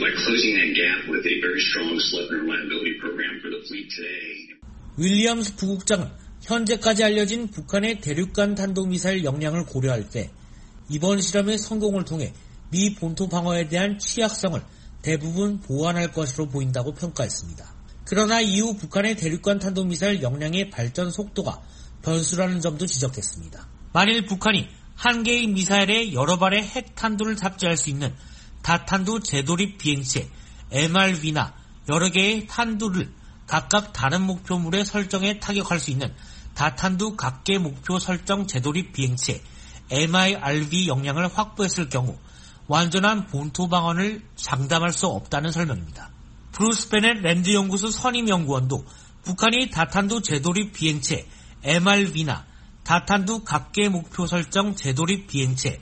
윌리엄스 부국장은 현재까지 알려진 북한의 대륙간 탄도미사일 역량을 고려할 때 이번 실험의 성공을 통해 미 본토 방어에 대한 취약성을 대부분 보완할 것으로 보인다고 평가했습니다. 그러나 이후 북한의 대륙간 탄도미사일 역량의 발전 속도가 변수라는 점도 지적했습니다. 만일 북한이 한 개의 미사일에 여러 발의 핵 탄두를 탑재할 수 있는 다탄두 재도립 비행체 엠알브이나 여러 개의 탄두를 각각 다른 목표물에 설정해 타격할 수 있는 다탄두 각계 목표 설정 재도립 비행체 엠아이알브이 역량을 확보했을 경우 완전한 본토 방어를 장담할 수 없다는 설명입니다. 브루스 베넷 랜드 연구소 선임 연구원도 북한이 다탄두 재도립 비행체 엠알브이나 다탄두 각계 목표 설정 재도립 비행체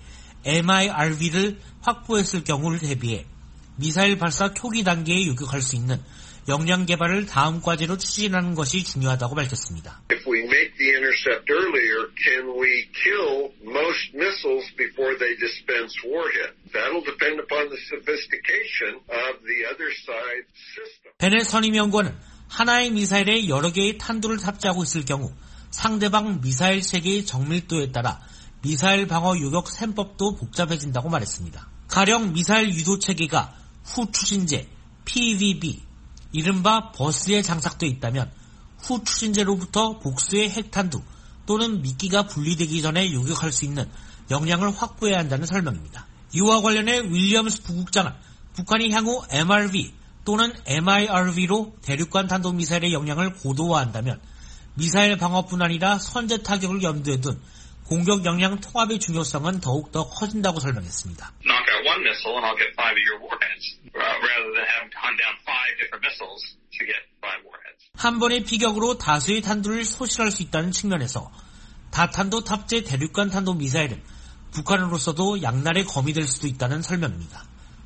엠아이알브이를 확보했을 경우를 대비해 미사일 발사 초기 단계에 요격할 수 있는 역량 개발을 다음 과제로 추진하는 것이 중요하다고 밝혔습니다. If we make the intercept earlier, can we kill most missiles before they dispense warhead? That'll depend upon the sophistication of the other side system. 베넷 선임연구원은 하나의 미사일에 여러 개의 탄두를 탑재하고 있을 경우 상대방 미사일 체계의 정밀도에 따라 미사일 방어 요격 셈법도 복잡해진다고 말했습니다. 가령 미사일 유도 체계가 후 추진제 피브이비 이른바 버스에 장착돼 있다면 후 추진제로부터 복수의 핵탄두 또는 미끼가 분리되기 전에 요격할 수 있는 역량을 확보해야 한다는 설명입니다. 이와 관련해 윌리엄스 부국장은 북한이 향후 엠알브이 또는 엠아이알브이로 대륙간 탄도미사일의 역량을 고도화한다면 미사일 방어뿐 아니라 선제 타격을 염두에 둔 공격 역량 통합의 중요성은 더욱 더 커진다고 설명했습니다. Knock out one missile and I'll get five of your warheads, rather than having to hunt down five different missiles to get five warheads. 한 번의 피격으로 다수의 탄두를 소실할 수 있다는 측면에서 다탄도 탑재 대륙간 탄도 미사일은 북한으로서도 양날의 검이 될 수도 있다는 설명입니다.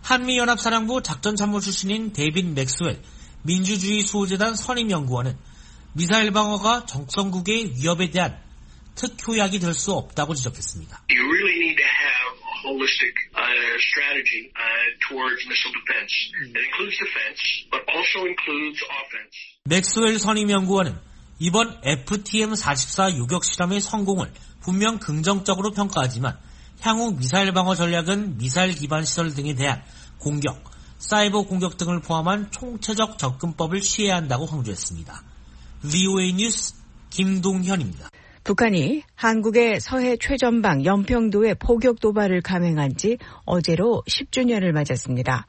한미연합사령부 작전참모 출신인 데이빗 맥스웰 민주주의 수호재단 선임연구원은 미사일 방어가 적성국의 위협에 대한 특효약이 될 수 없다고 지적했습니다. You really need to have a holistic uh, strategy uh, towards missile defense. It includes defense, but also includes offense. 맥스웰 선임연구원은 이번 에프티엠 사십사 요격 실험의 성공을 분명 긍정적으로 평가하지만 향후 미사일 방어 전략은 미사일 기반 시설 등에 대한 공격, 사이버 공격 등을 포함한 총체적 접근법을 취해야 한다고 강조했습니다. 브이오에이 뉴스 김동현입니다. 북한이 한국의 서해 최전방 연평도에 포격 도발을 감행한 지 어제로 십 주년을 맞았습니다.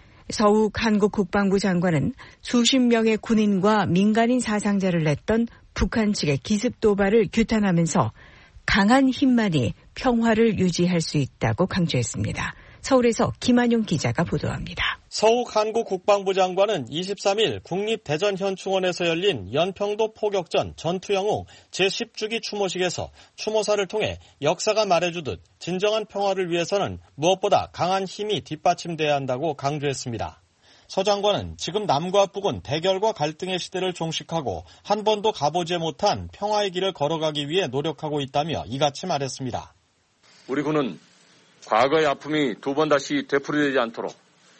서욱 한국 국방부 장관은 수십 명의 군인과 민간인 사상자를 냈던 북한 측의 기습 도발을 규탄하면서 강한 힘만이 평화를 유지할 수 있다고 강조했습니다. 서울에서 김한용 기자가 보도합니다. 서욱 한국 국방부 장관은 이십삼일 국립대전현충원에서 열린 연평도 포격전 전투영웅 제십 주기 추모식에서 추모사를 통해 역사가 말해주듯 진정한 평화를 위해서는 무엇보다 강한 힘이 뒷받침돼야 한다고 강조했습니다. 서 장관은 지금 남과 북은 대결과 갈등의 시대를 종식하고 한 번도 가보지 못한 평화의 길을 걸어가기 위해 노력하고 있다며 이같이 말했습니다. 우리 군은 과거의 아픔이 두 번 다시 되풀이되지 않도록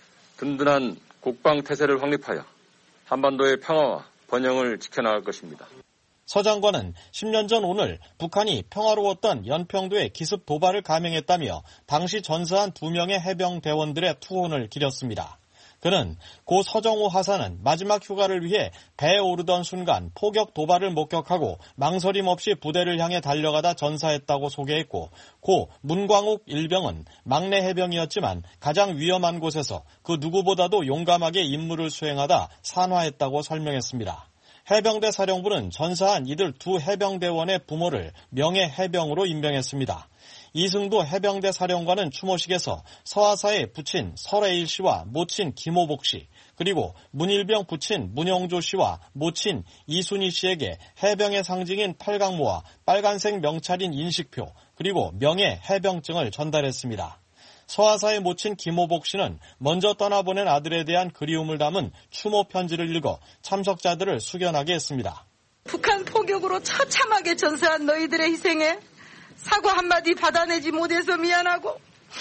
든든한 국방 태세를 확립하여 한반도의 평화와 번영을 지켜나갈 것입니다. 서 장관은 십 년 전 오늘 북한이 평화로웠던 연평도에 기습 도발을 감행했다며 당시 전사한 두 명의 해병 대원들의 투혼을 기렸습니다. 그는 고 서정호 하사는 마지막 휴가를 위해 배에 오르던 순간 포격 도발을 목격하고 망설임 없이 부대를 향해 달려가다 전사했다고 소개했고, 고 문광욱 일병은 막내 해병이었지만 가장 위험한 곳에서 그 누구보다도 용감하게 임무를 수행하다 산화했다고 설명했습니다. 해병대 사령부는 전사한 이들 두 해병대원의 부모를 명예 해병으로 임명했습니다. 이승도 해병대 사령관은 추모식에서 서하사의 부친 설해일 씨와 모친 김호복 씨, 그리고 문일병 부친 문영조 씨와 모친 이순희 씨에게 해병의 상징인 팔강모와 빨간색 명찰인 인식표, 그리고 명예 해병증을 전달했습니다. 서하사의 모친 김호복 씨는 먼저 떠나보낸 아들에 대한 그리움을 담은 추모 편지를 읽어 참석자들을 숙연하게 했습니다. 북한 포격으로 처참하게 전사한 너희들의 희생에 사과 한마디 받아내지 못해서 미안하고,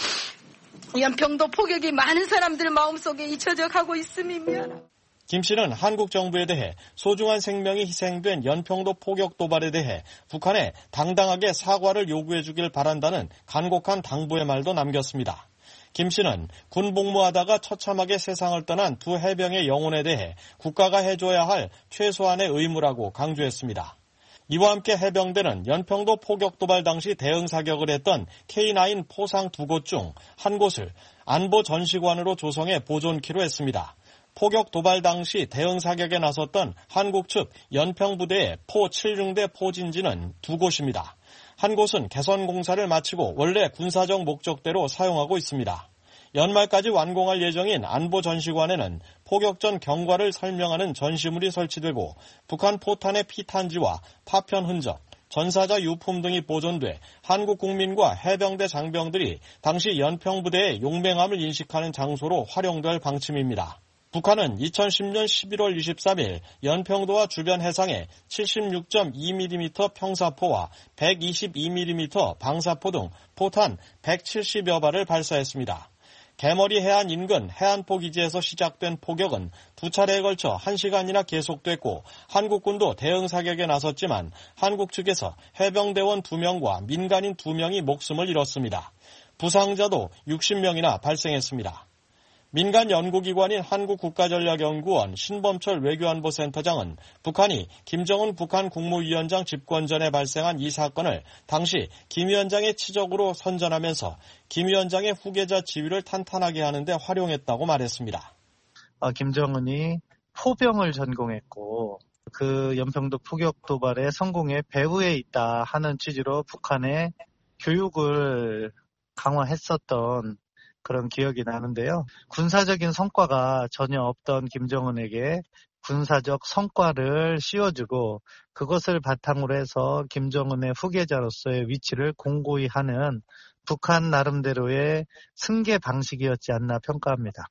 연평도 포격이 많은 사람들 마음속에 잊혀져 가고 있음이 미안하고. 김 씨는 한국 정부에 대해 소중한 생명이 희생된 연평도 포격 도발에 대해 북한에 당당하게 사과를 요구해 주길 바란다는 간곡한 당부의 말도 남겼습니다. 김 씨는 군 복무하다가 처참하게 세상을 떠난 두 해병의 영혼에 대해 국가가 해줘야 할 최소한의 의무라고 강조했습니다. 이와 함께 해병대는 연평도 포격 도발 당시 대응 사격을 했던 케이 나인 포상 두 곳 중 한 곳을 안보 전시관으로 조성해 보존키로 했습니다. 포격 도발 당시 대응 사격에 나섰던 한국 측 연평부대의 포 칠중대 포진지는 두 곳입니다. 한 곳은 개선 공사를 마치고 원래 군사적 목적대로 사용하고 있습니다. 연말까지 완공할 예정인 안보전시관에는 포격 전 경과를 설명하는 전시물이 설치되고 북한 포탄의 피탄지와 파편 흔적, 전사자 유품 등이 보존돼 한국 국민과 해병대 장병들이 당시 연평부대의 용맹함을 인식하는 장소로 활용될 방침입니다. 북한은 이천십 년 십일월 이십삼일 연평도와 주변 해상에 칠십육 점 이 밀리미터 평사포와 백이십이 밀리미터 방사포 등 포탄 백칠십여 발을 발사했습니다. 개머리 해안 인근 해안포 기지에서 시작된 포격은 두 차례에 걸쳐 한 시간이나 계속됐고 한국군도 대응 사격에 나섰지만 한국 측에서 해병대원 두 명과 민간인 두 명이 목숨을 잃었습니다. 부상자도 육십 명이나 발생했습니다. 민간 연구기관인 한국국가전략연구원 신범철 외교안보센터장은 북한이 김정은 북한 국무위원장 집권 전에 발생한 이 사건을 당시 김 위원장의 치적으로 선전하면서 김 위원장의 후계자 지위를 탄탄하게 하는 데 활용했다고 말했습니다. 아, 김정은이 포병을 전공했고 그 연평도 포격 도발의 성공의 배후에 있다 하는 취지로 북한의 교육을 강화했었던 그런 기억이 나는데요. 군사적인 성과가 전혀 없던 김정은에게 군사적 성과를 씌워주고 그것을 바탕으로 해서 김정은의 후계자로서의 위치를 공고히 하는 북한 나름대로의 승계 방식이었지 않나 평가합니다.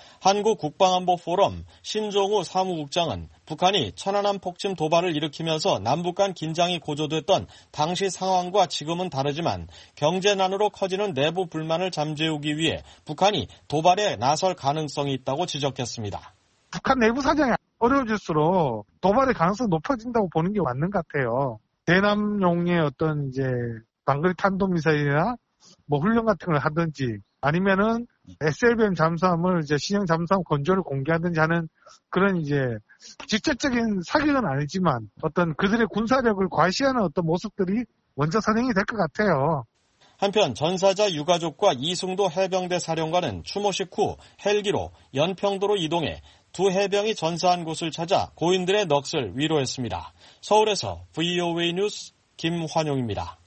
한국국방안보포럼 신종우 사무국장은 북한이 천안함 폭침 도발을 일으키면서 남북 간 긴장이 고조됐던 당시 상황과 지금은 다르지만 경제난으로 커지는 내부 불만을 잠재우기 위해 북한이 도발에 나설 가능성이 있다고 지적했습니다. 북한 내부 사정이 어려워질수록 도발의 가능성이 높아진다고 보는 게 맞는 것 같아요. 대남용의 어떤 이제 단거리 탄도미사일이나 뭐 훈련 같은 걸 하든지 아니면은 에스엘비엠 잠수함을 이제 신형 잠수함 건조를 공개하든지 하는 그런 이제 직접적인 사격은 아니지만 어떤 그들의 군사력을 과시하는 어떤 모습들이 먼저 선행이 될 것 같아요. 한편 전사자 유가족과 이승도 해병대 사령관은 추모식 후 헬기로 연평도로 이동해 두 해병이 전사한 곳을 찾아 고인들의 넋을 위로했습니다. 서울에서 브이오에이 뉴스 김환용입니다.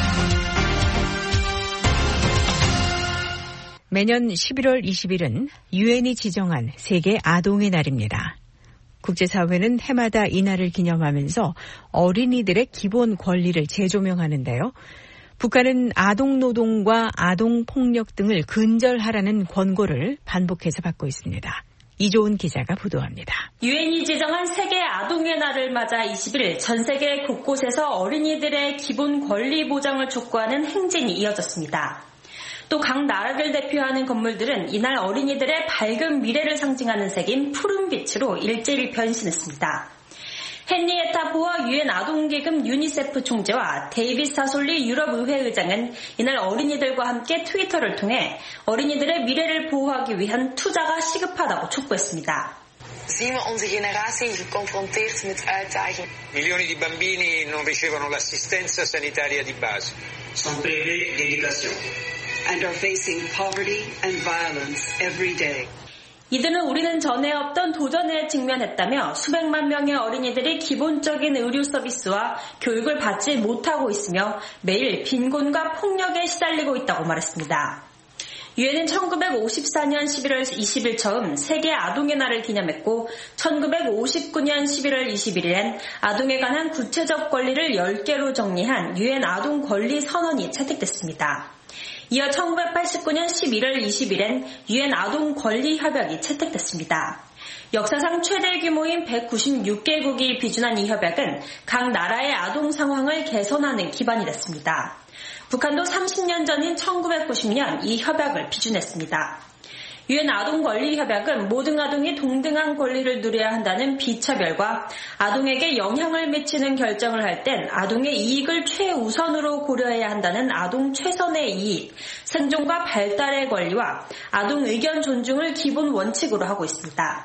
매년 십일월 이십일은 유엔이 지정한 세계 아동의 날입니다. 국제사회는 해마다 이 날을 기념하면서 어린이들의 기본 권리를 재조명하는데요. 북한은 아동노동과 아동폭력 등을 근절하라는 권고를 반복해서 받고 있습니다. 이조은 기자가 보도합니다. 유엔이 지정한 세계 아동의 날을 맞아 이십일 전 세계 곳곳에서 어린이들의 기본 권리 보장을 촉구하는 행진이 이어졌습니다. 또 각 나라를 대표하는 건물들은 이날 어린이들의 밝은 미래를 상징하는 색인 푸른빛으로 일제히 변신했습니다. 헨리에타 포와 유엔 아동기금 유니세프 총재와 데이비스 사솔리 유럽의회 의장은 이날 어린이들과 함께 트위터를 통해 어린이들의 미래를 보호하기 위한 투자가 시급하다고 촉구했습니다. Zien we onze generatie geconfronteerd met uitdagingen. Milioni di bambini non ricevono l'assistenza sanitaria di base. Sono privi di educazione. And are facing poverty and violence every day. 이들은 우리는 전에 없던 도전에 직면했다며 수백만 명의 어린이들이 기본적인 의료 서비스와 교육을 받지 못하고 있으며 매일 빈곤과 폭력에 시달리고 있다고 말했습니다. 유엔은 천구백오십사년 십일월 이십일 처음 세계 아동의 날을 기념했고 천구백오십구년 십일월 이십일일엔 아동에 관한 구체적 권리를 열 개로 정리한 유엔 아동 권리 선언이 채택됐습니다. 이어 천구백팔십구년 십일월 이십일엔 유엔 아동 권리 협약이 채택됐습니다. 역사상 최대 규모인 백구십육 개국이 비준한 이 협약은 각 나라의 아동 상황을 개선하는 기반이 됐습니다. 북한도 삼십 년 전인 천구백구십년 이 협약을 비준했습니다. 유엔 아동권리협약은 모든 아동이 동등한 권리를 누려야 한다는 비차별과 아동에게 영향을 미치는 결정을 할 땐 아동의 이익을 최우선으로 고려해야 한다는 아동 최선의 이익, 생존과 발달의 권리와 아동 의견 존중을 기본 원칙으로 하고 있습니다.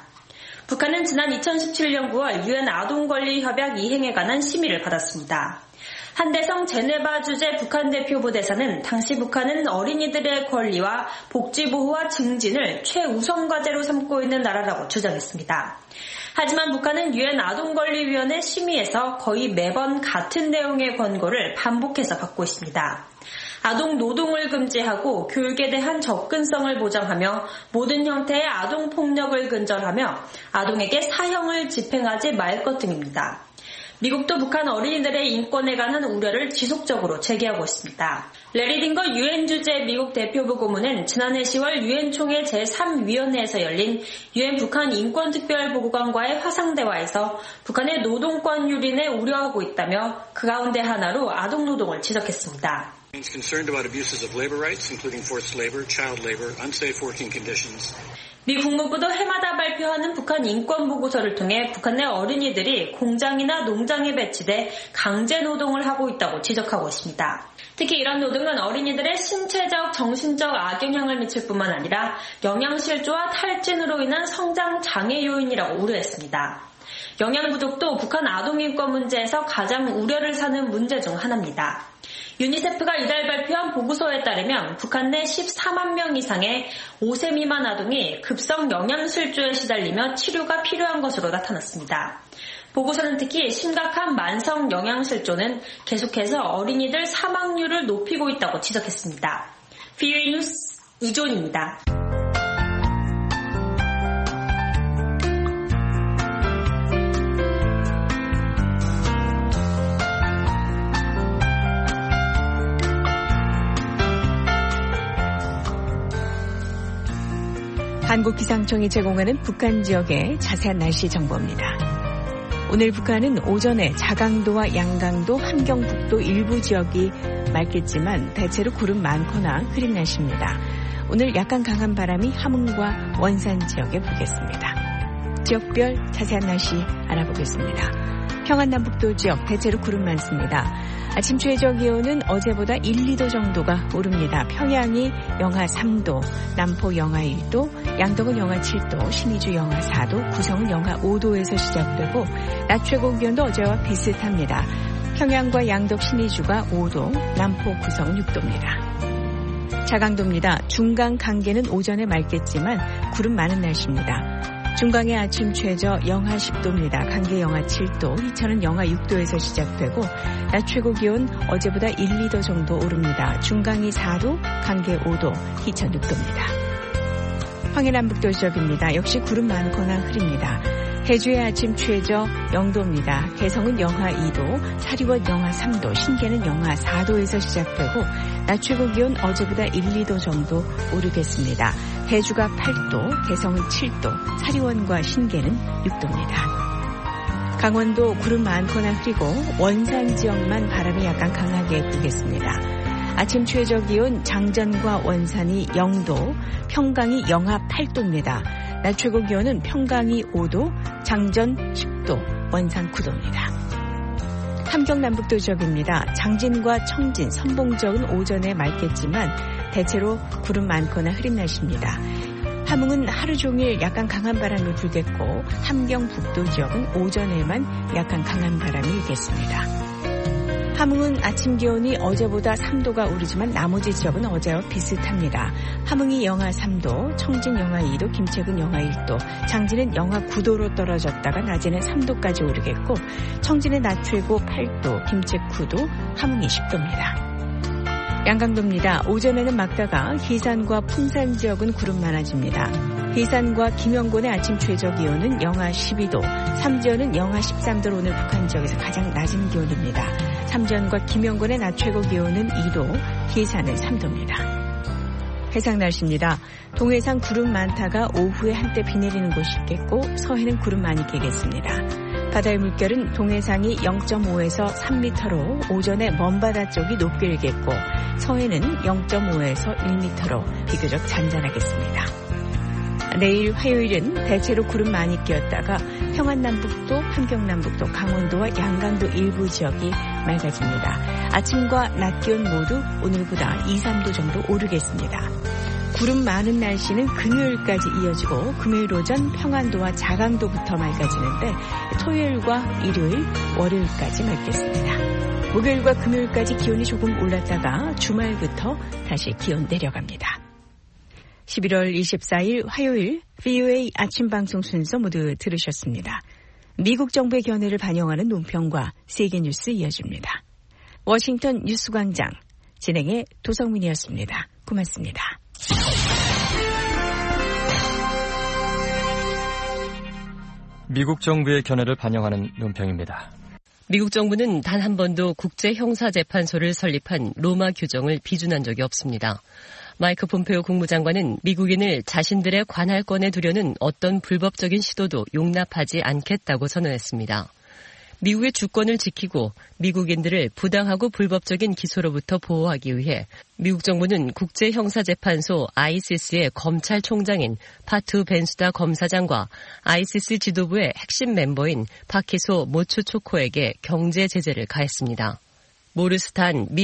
북한은 지난 이천십칠년 구월 유엔 아동권리협약 이행에 관한 심의를 받았습니다. 한대성 제네바 주재 북한 대표부 대사는 당시 북한은 어린이들의 권리와 복지 보호와 증진을 최우선 과제로 삼고 있는 나라라고 주장했습니다. 하지만 북한은 유엔 아동권리위원회 심의에서 거의 매번 같은 내용의 권고를 반복해서 받고 있습니다. 아동 노동을 금지하고 교육에 대한 접근성을 보장하며 모든 형태의 아동 폭력을 근절하며 아동에게 사형을 집행하지 말 것 등입니다. 미국도 북한 어린이들의 인권에 관한 우려를 지속적으로 제기하고 있습니다. 레리 딩거 유엔 주재 미국 대표부 고문은 지난해 시월 유엔 총회 제삼 위원회에서 열린 유엔 북한 인권특별보고관과의 화상대화에서 북한의 노동권 유린에 우려하고 있다며 그 가운데 하나로 아동노동을 지적했습니다. concerned about abuses of labor rights, including forced labor, child labor, unsafe working conditions. 미 국무부도 해마다 발표하는 북한 인권 보고서를 통해 북한 내 어린이들이 공장이나 농장에 배치돼 강제 노동을 하고 있다고 지적하고 있습니다. 특히 이런 노동은 어린이들의 신체적, 정신적 악영향을 미칠 뿐만 아니라 영양실조와 탈진으로 인한 성장 장애 요인이라고 우려했습니다. 영양 부족도 북한 아동인권 문제에서 가장 우려를 사는 문제 중 하나입니다. 유니세프가 이달 발표한 보고서에 따르면 북한 내 십사만 명 이상의 오 세 미만 아동이 급성 영양실조에 시달리며 치료가 필요한 것으로 나타났습니다. 보고서는 특히 심각한 만성 영양실조는 계속해서 어린이들 사망률을 높이고 있다고 지적했습니다. 비오에이 뉴스 이존입니다. 한국기상청이 제공하는 북한 지역의 자세한 날씨 정보입니다. 오늘 북한은 오전에 자강도와 양강도, 함경북도 일부 지역이 맑겠지만 대체로 구름 많거나 흐린 날씨입니다. 오늘 약간 강한 바람이 함흥과 원산 지역에 불겠습니다. 지역별 자세한 날씨 알아보겠습니다. 평안남북도 지역 대체로 구름 많습니다. 아침 최저 기온은 어제보다 일, 이 도 정도가 오릅니다. 평양이 영하 삼 도, 남포 영하 일 도, 양덕은 영하 칠 도, 신의주 영하 사 도, 구성은 영하 오 도에서 시작되고 낮 최고 기온도 어제와 비슷합니다. 평양과 양덕, 신의주가 오 도, 남포, 구성은 육 도입니다. 자강도입니다. 중강, 강계는 오전에 맑겠지만 구름 많은 날씨입니다. 중강의 아침 최저 영하 십 도입니다. 강계 영하 칠 도, 희천은 영하 육 도에서 시작되고 낮 최고 기온 어제보다 일, 이 도 정도 오릅니다. 중강이 사 도, 강계 오 도, 희천 육 도입니다. 황해남북도 지역입니다. 역시 구름 많거나 흐립니다. 해주의 아침 최저 영 도입니다. 개성은 영하 이 도, 사리원 영하 삼 도, 신계는 영하 사 도에서 시작되고 낮 최고 기온 어제보다 일, 이 도 정도 오르겠습니다. 해주가 팔 도, 개성은 칠 도, 사리원과 신계는 육 도입니다. 강원도 구름 많거나 흐리고 원산 지역만 바람이 약간 강하게 불겠습니다. 아침 최저 기온 장전과 원산이 영 도, 평강이 영하 팔 도입니다. 낮 최고 기온은 평강이 오 도, 장전 십 도, 원산구도입니다. 함경남북도 지역입니다. 장진과 청진, 선봉지역은 오전에 맑겠지만 대체로 구름 많거나 흐린 날씨입니다. 함흥은 하루 종일 약간 강한 바람이 불겠고 함경북도 지역은 오전에만 약간 강한 바람이 일겠습니다. 함흥은 아침 기온이 어제보다 삼 도가 오르지만 나머지 지역은 어제와 비슷합니다. 함흥이 영하 삼 도, 청진 영하 이 도, 김책은 영하 일 도, 장진은 영하 구 도로 떨어졌다가 낮에는 삼 도까지 오르겠고 청진의 낮 최고 팔 도, 김책 구 도, 함흥이 십 도입니다. 양강도입니다. 오전에는 맑다가 희산과 풍산 지역은 구름 많아집니다. 희산과 김영곤의 아침 최저 기온은 영하 십이 도, 삼지연은 영하 십삼 도로 오늘 북한 지역에서 가장 낮은 기온입니다. 삼지연과 김영곤의 낮 최고 기온은 이 도, 희산은 삼 도입니다. 해상 날씨입니다. 동해상 구름 많다가 오후에 한때 비 내리는 곳이 있겠고 서해는 구름 많이 끼겠습니다. 바다의 물결은 동해상이 영 점 오에서 삼 미터로 오전에 먼바다 쪽이 높게 일겠고 서해는 영 점 오에서 일 미터로 비교적 잔잔하겠습니다. 내일 화요일은 대체로 구름 많이 끼었다가 평안남북도, 함경남북도, 강원도와 양강도 일부 지역이 맑아집니다. 아침과 낮 기온 모두 오늘보다 이, 삼 도 정도 오르겠습니다. 구름 많은 날씨는 금요일까지 이어지고 금요일 오전 평안도와 자강도부터 맑아지는데 토요일과 일요일, 월요일까지 맑겠습니다. 목요일과 금요일까지 기온이 조금 올랐다가 주말부터 다시 기온 내려갑니다. 십일월 이십사일 화요일 브이오에이 아침 방송 순서 모두 들으셨습니다. 미국 정부의 견해를 반영하는 논평과 세계 뉴스 이어집니다. 워싱턴 뉴스광장 진행의 도성민이었습니다. 고맙습니다. 미국 정부의 견해를 반영하는 논평입니다. 미국 정부는 단 한 번도 국제형사재판소를 설립한 로마 규정을 비준한 적이 없습니다. 마이크 폼페오 국무장관은 미국인을 자신들의 관할권에 두려는 어떤 불법적인 시도도 용납하지 않겠다고 선언했습니다. 미국의 주권을 지키고 미국인들을 부당하고 불법적인 기소로부터 보호하기 위해 미국 정부는 국제형사재판소 아이시씨의 검찰총장인 파투 벤수다 검사장과 아이시씨 지도부의 핵심 멤버인 파키소 모추초코에게 경제 제재를 가했습니다. 모르스탄 미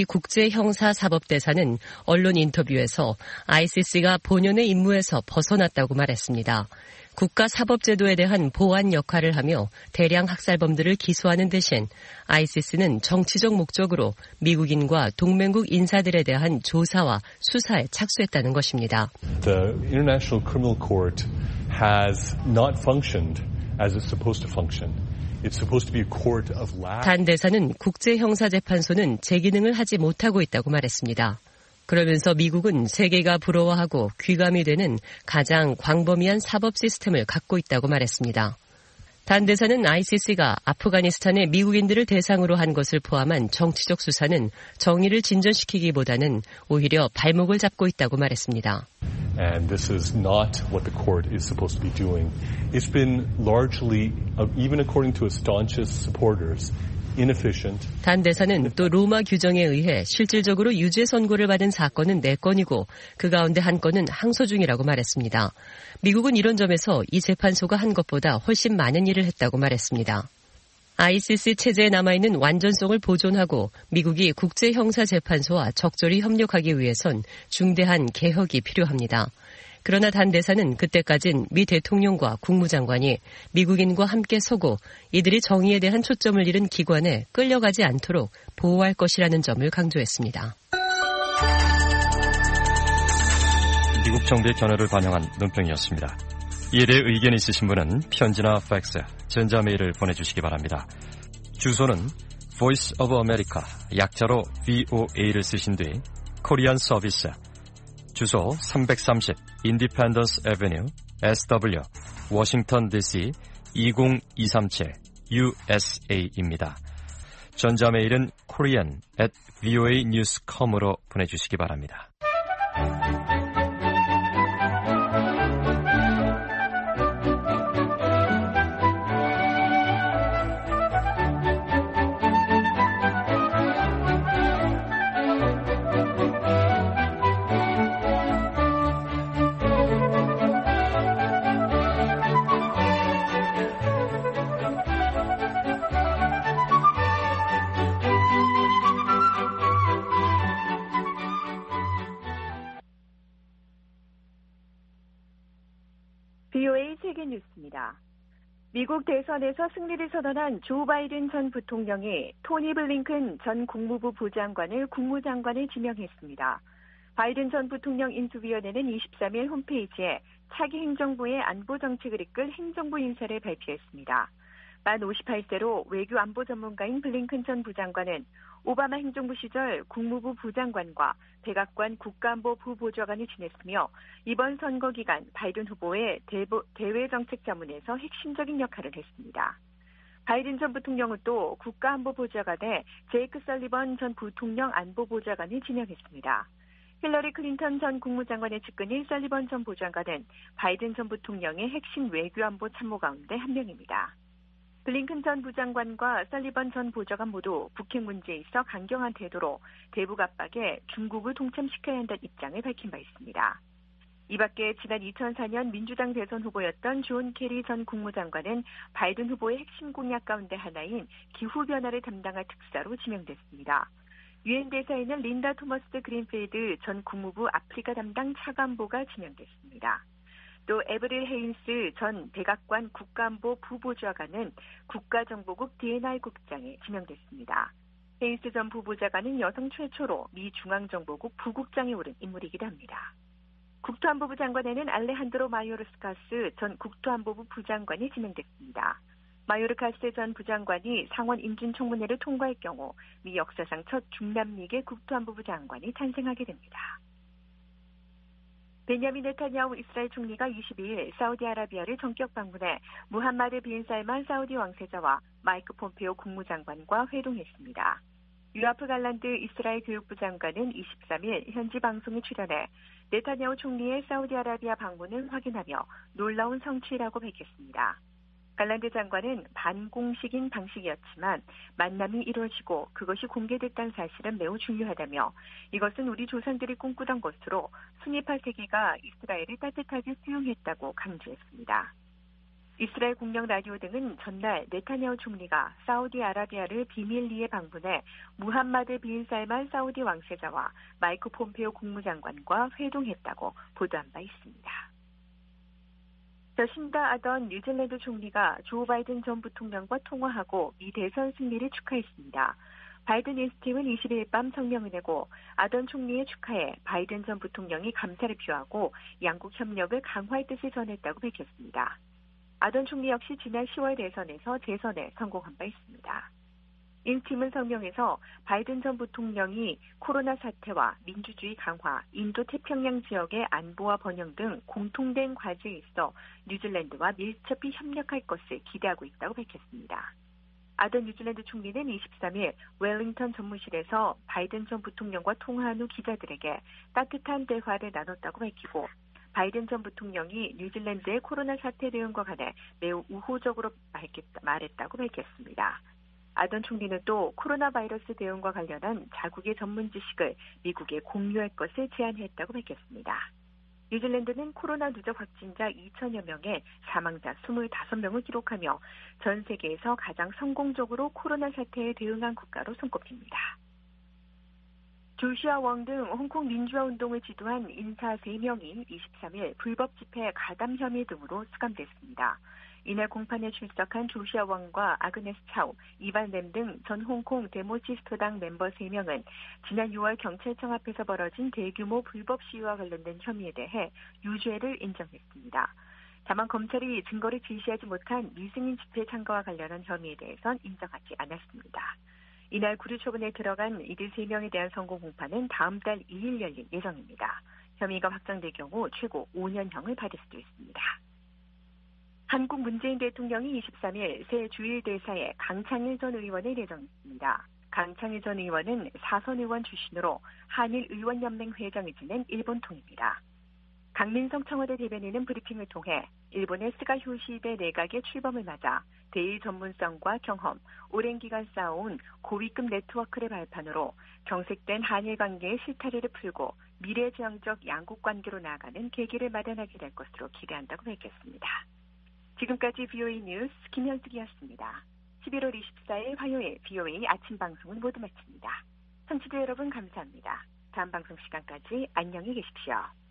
국제형사사법대사는 언론 인터뷰에서 아이시씨가 본연의 임무에서 벗어났다고 말했습니다. 국가사법제도에 대한 보완 역할을 하며 대량 학살범들을 기소하는 대신 아이시씨는 정치적 목적으로 미국인과 동맹국 인사들에 대한 조사와 수사에 착수했다는 것입니다. The International Criminal Court has not functioned as it's supposed to function. It's supposed to be a court of last. 단 대사는 국제형사재판소는 제 기능을 하지 못하고 있다고 말했습니다. 그러면서 미국은 세계가 부러워하고 귀감이 되는 가장 광범위한 사법 시스템을 갖고 있다고 말했습니다. 단 대사는 아이시씨가 아프가니스탄의 미국인들을 대상으로 한 것을 포함한 정치적 수사는 정의를 진전시키기보다는 오히려 발목을 잡고 있다고 말했습니다. And this is not what the court is supposed to be doing. It's been largely, even according to its staunchest supporters, inefficient. 단 대사는 또 로마 규정에 의해 실질적으로 유죄 선고를 받은 사건은 네 건이고 그 가운데 한 건은 항소 중이라고 말했습니다. 미국은 이런 점에서 이 재판소가 한 것보다 훨씬 많은 일을 했다고 말했습니다. 아이시씨 체제에 남아있는 완전성을 보존하고 미국이 국제형사재판소와 적절히 협력하기 위해선 중대한 개혁이 필요합니다. 그러나 단 대사는 그때까진 미 대통령과 국무장관이 미국인과 함께 서고 이들이 정의에 대한 초점을 잃은 기관에 끌려가지 않도록 보호할 것이라는 점을 강조했습니다. 미국 정부의 견해를 반영한 논평이었습니다. 이에 대해 의견이 있으신 분은 편지나 팩스, 전자메일을 보내주시기 바랍니다. 주소는 Voice of America, 약자로 브이오에이를 쓰신 뒤 코리안 서비스, 주소 삼백삼십 Independence Avenue, 에스더블유, 워싱턴 디씨 이공이삼칠 유에스에이입니다. 전자메일은 korean at voa news dot com으로 보내주시기 바랍니다. 세계 뉴스입니다. 미국 대선에서 승리를 선언한 조 바이든 전 부통령이 토니 블링컨 전 국무부 부장관을 국무장관에 지명했습니다. 바이든 전 부통령 인수위원회는 이십삼 일 홈페이지에 차기 행정부의 안보 정책을 이끌 행정부 인사를 발표했습니다. 만 오십팔 세로 외교 안보 전문가인 블링컨 전 부장관은 오바마 행정부 시절 국무부 부장관과 백악관 국가안보 부보좌관을 지냈으며 이번 선거 기간 바이든 후보의 대보, 대외정책 자문에서 핵심적인 역할을 했습니다. 바이든 전 부통령은 또 국가안보보좌관에 제이크 설리번 전 부통령 안보보좌관을 지명했습니다. 힐러리 클린턴 전 국무장관의 측근인 설리번 전 보좌관은 바이든 전 부통령의 핵심 외교안보 참모 가운데 한 명입니다. 블링컨 전 부장관과 설리번 전 보좌관 모두 북핵 문제에 있어 강경한 태도로 대북 압박에 중국을 동참시켜야 한다는 입장을 밝힌 바 있습니다. 이 밖에 지난 이천사 년 민주당 대선 후보였던 존 케리 전 국무장관은 바이든 후보의 핵심 공약 가운데 하나인 기후변화를 담당할 특사로 지명됐습니다. 유엔 대사에는 린다 토머스 그린필드 전 국무부 아프리카 담당 차관보가 지명됐습니다. 또 에브릴 헤인스 전 백악관 국가안보 부보좌관은 국가정보국 디엔아이 국장에 지명됐습니다. 헤인스 전 부보좌관은 여성 최초로 미 중앙정보국 부국장에 오른 인물이기도 합니다. 국토안보부 장관에는 알레한드로 마요르스카스 전 국토안보부 부장관이 지명됐습니다. 마요르카스 전 부장관이 상원 임진청문회를 통과할 경우 미 역사상 첫 중남미계 국토안보부 장관이 탄생하게 됩니다. 베냐민 네타냐후 이스라엘 총리가 이십이 일 사우디아라비아를 전격 방문해 무함마드 빈 살만 사우디 왕세자와 마이크 폼페오 국무장관과 회동했습니다. 유아프 갈란드 이스라엘 교육부 장관은 이십삼 일 현지 방송에 출연해 네타냐후 총리의 사우디아라비아 방문을 확인하며 놀라운 성취라고 밝혔습니다. 갈란드 장관은 반공식인 방식이었지만 만남이 이루어지고 그것이 공개됐다는 사실은 매우 중요하다며 이것은 우리 조상들이 꿈꾸던 것으로 순위파 세계가 이스라엘을 따뜻하게 수용했다고 강조했습니다. 이스라엘 공영 라디오 등은 전날 네타냐후 총리가 사우디아라비아를 비밀리에 방문해 무함마드 빈 살만 사우디 왕세자와 마이크 폼페오 국무장관과 회동했다고 보도한 바 있습니다. 신다 아던 뉴질랜드 총리가 조 바이든 전 부통령과 통화하고 미 대선 승리를 축하했습니다. 바이든 인스팀은 이십 일 밤 성명을 내고 아던 총리의 축하에 바이든 전 부통령이 감사를 표하고 양국 협력을 강화할 뜻을 전했다고 밝혔습니다. 아던 총리 역시 지난 시월 대선에서 재선에 성공한 바 있습니다. 인스팀은 성명에서 바이든 전 부통령이 코로나 사태와 민주주의 강화, 인도 태평양 지역의 안보와 번영 등 공통된 과제에 있어 뉴질랜드와 밀접히 협력할 것을 기대하고 있다고 밝혔습니다. 아던 뉴질랜드 총리는 이십삼 일 웰링턴 전무실에서 바이든 전 부통령과 통화한 후 기자들에게 따뜻한 대화를 나눴다고 밝히고 바이든 전 부통령이 뉴질랜드의 코로나 사태 대응과 관해 매우 우호적으로 말했다고 밝혔습니다. 아던 총리는 또 코로나 바이러스 대응과 관련한 자국의 전문 지식을 미국에 공유할 것을 제안했다고 밝혔습니다. 뉴질랜드는 코로나 누적 확진자 이천여 명에 사망자 이십오 명을 기록하며 전 세계에서 가장 성공적으로 코로나 사태에 대응한 국가로 손꼽힙니다. 조슈아 웡 등 홍콩 민주화 운동을 지도한 인사 세 명이 이십삼 일 불법 집회 가담 혐의 등으로 수감됐습니다. 이날 공판에 출석한 조슈아 웡과 아그네스 차오, 이반 램 등 전 홍콩 데모시스트당 멤버 세 명은 지난 유월 경찰청 앞에서 벌어진 대규모 불법 시위와 관련된 혐의에 대해 유죄를 인정했습니다. 다만 검찰이 증거를 제시하지 못한 미승인 집회 참가와 관련한 혐의에 대해선 인정하지 않았습니다. 이날 구류 처분에 들어간 이들 세 명에 대한 선고 공판은 다음 달 이 일 열릴 예정입니다. 혐의가 확정될 경우 최고 오 년형을 받을 수도 있습니다. 한국 문재인 대통령이 이십삼 일 새 주일 대사에 강창일 전 의원을 예정했습니다. 강창일 전 의원은 사선 의원 출신으로 한일의원연맹 회장을 지낸 일본통입니다. 강민성 청와대 대변인은 브리핑을 통해 일본의 스가 요시히데 내각의 출범을 맞아 대일 전문성과 경험, 오랜 기간 쌓아온 고위급 네트워크를 발판으로 경색된 한일 관계의 실타래를 풀고 미래지향적 양국 관계로 나아가는 계기를 마련하게 될 것으로 기대한다고 밝혔습니다. 지금까지 비오에이 뉴스 김현숙이었습니다. 십일월 이십사일 화요일 비오에이 아침 방송은 모두 마칩니다. 청취자 여러분 감사합니다. 다음 방송 시간까지 안녕히 계십시오.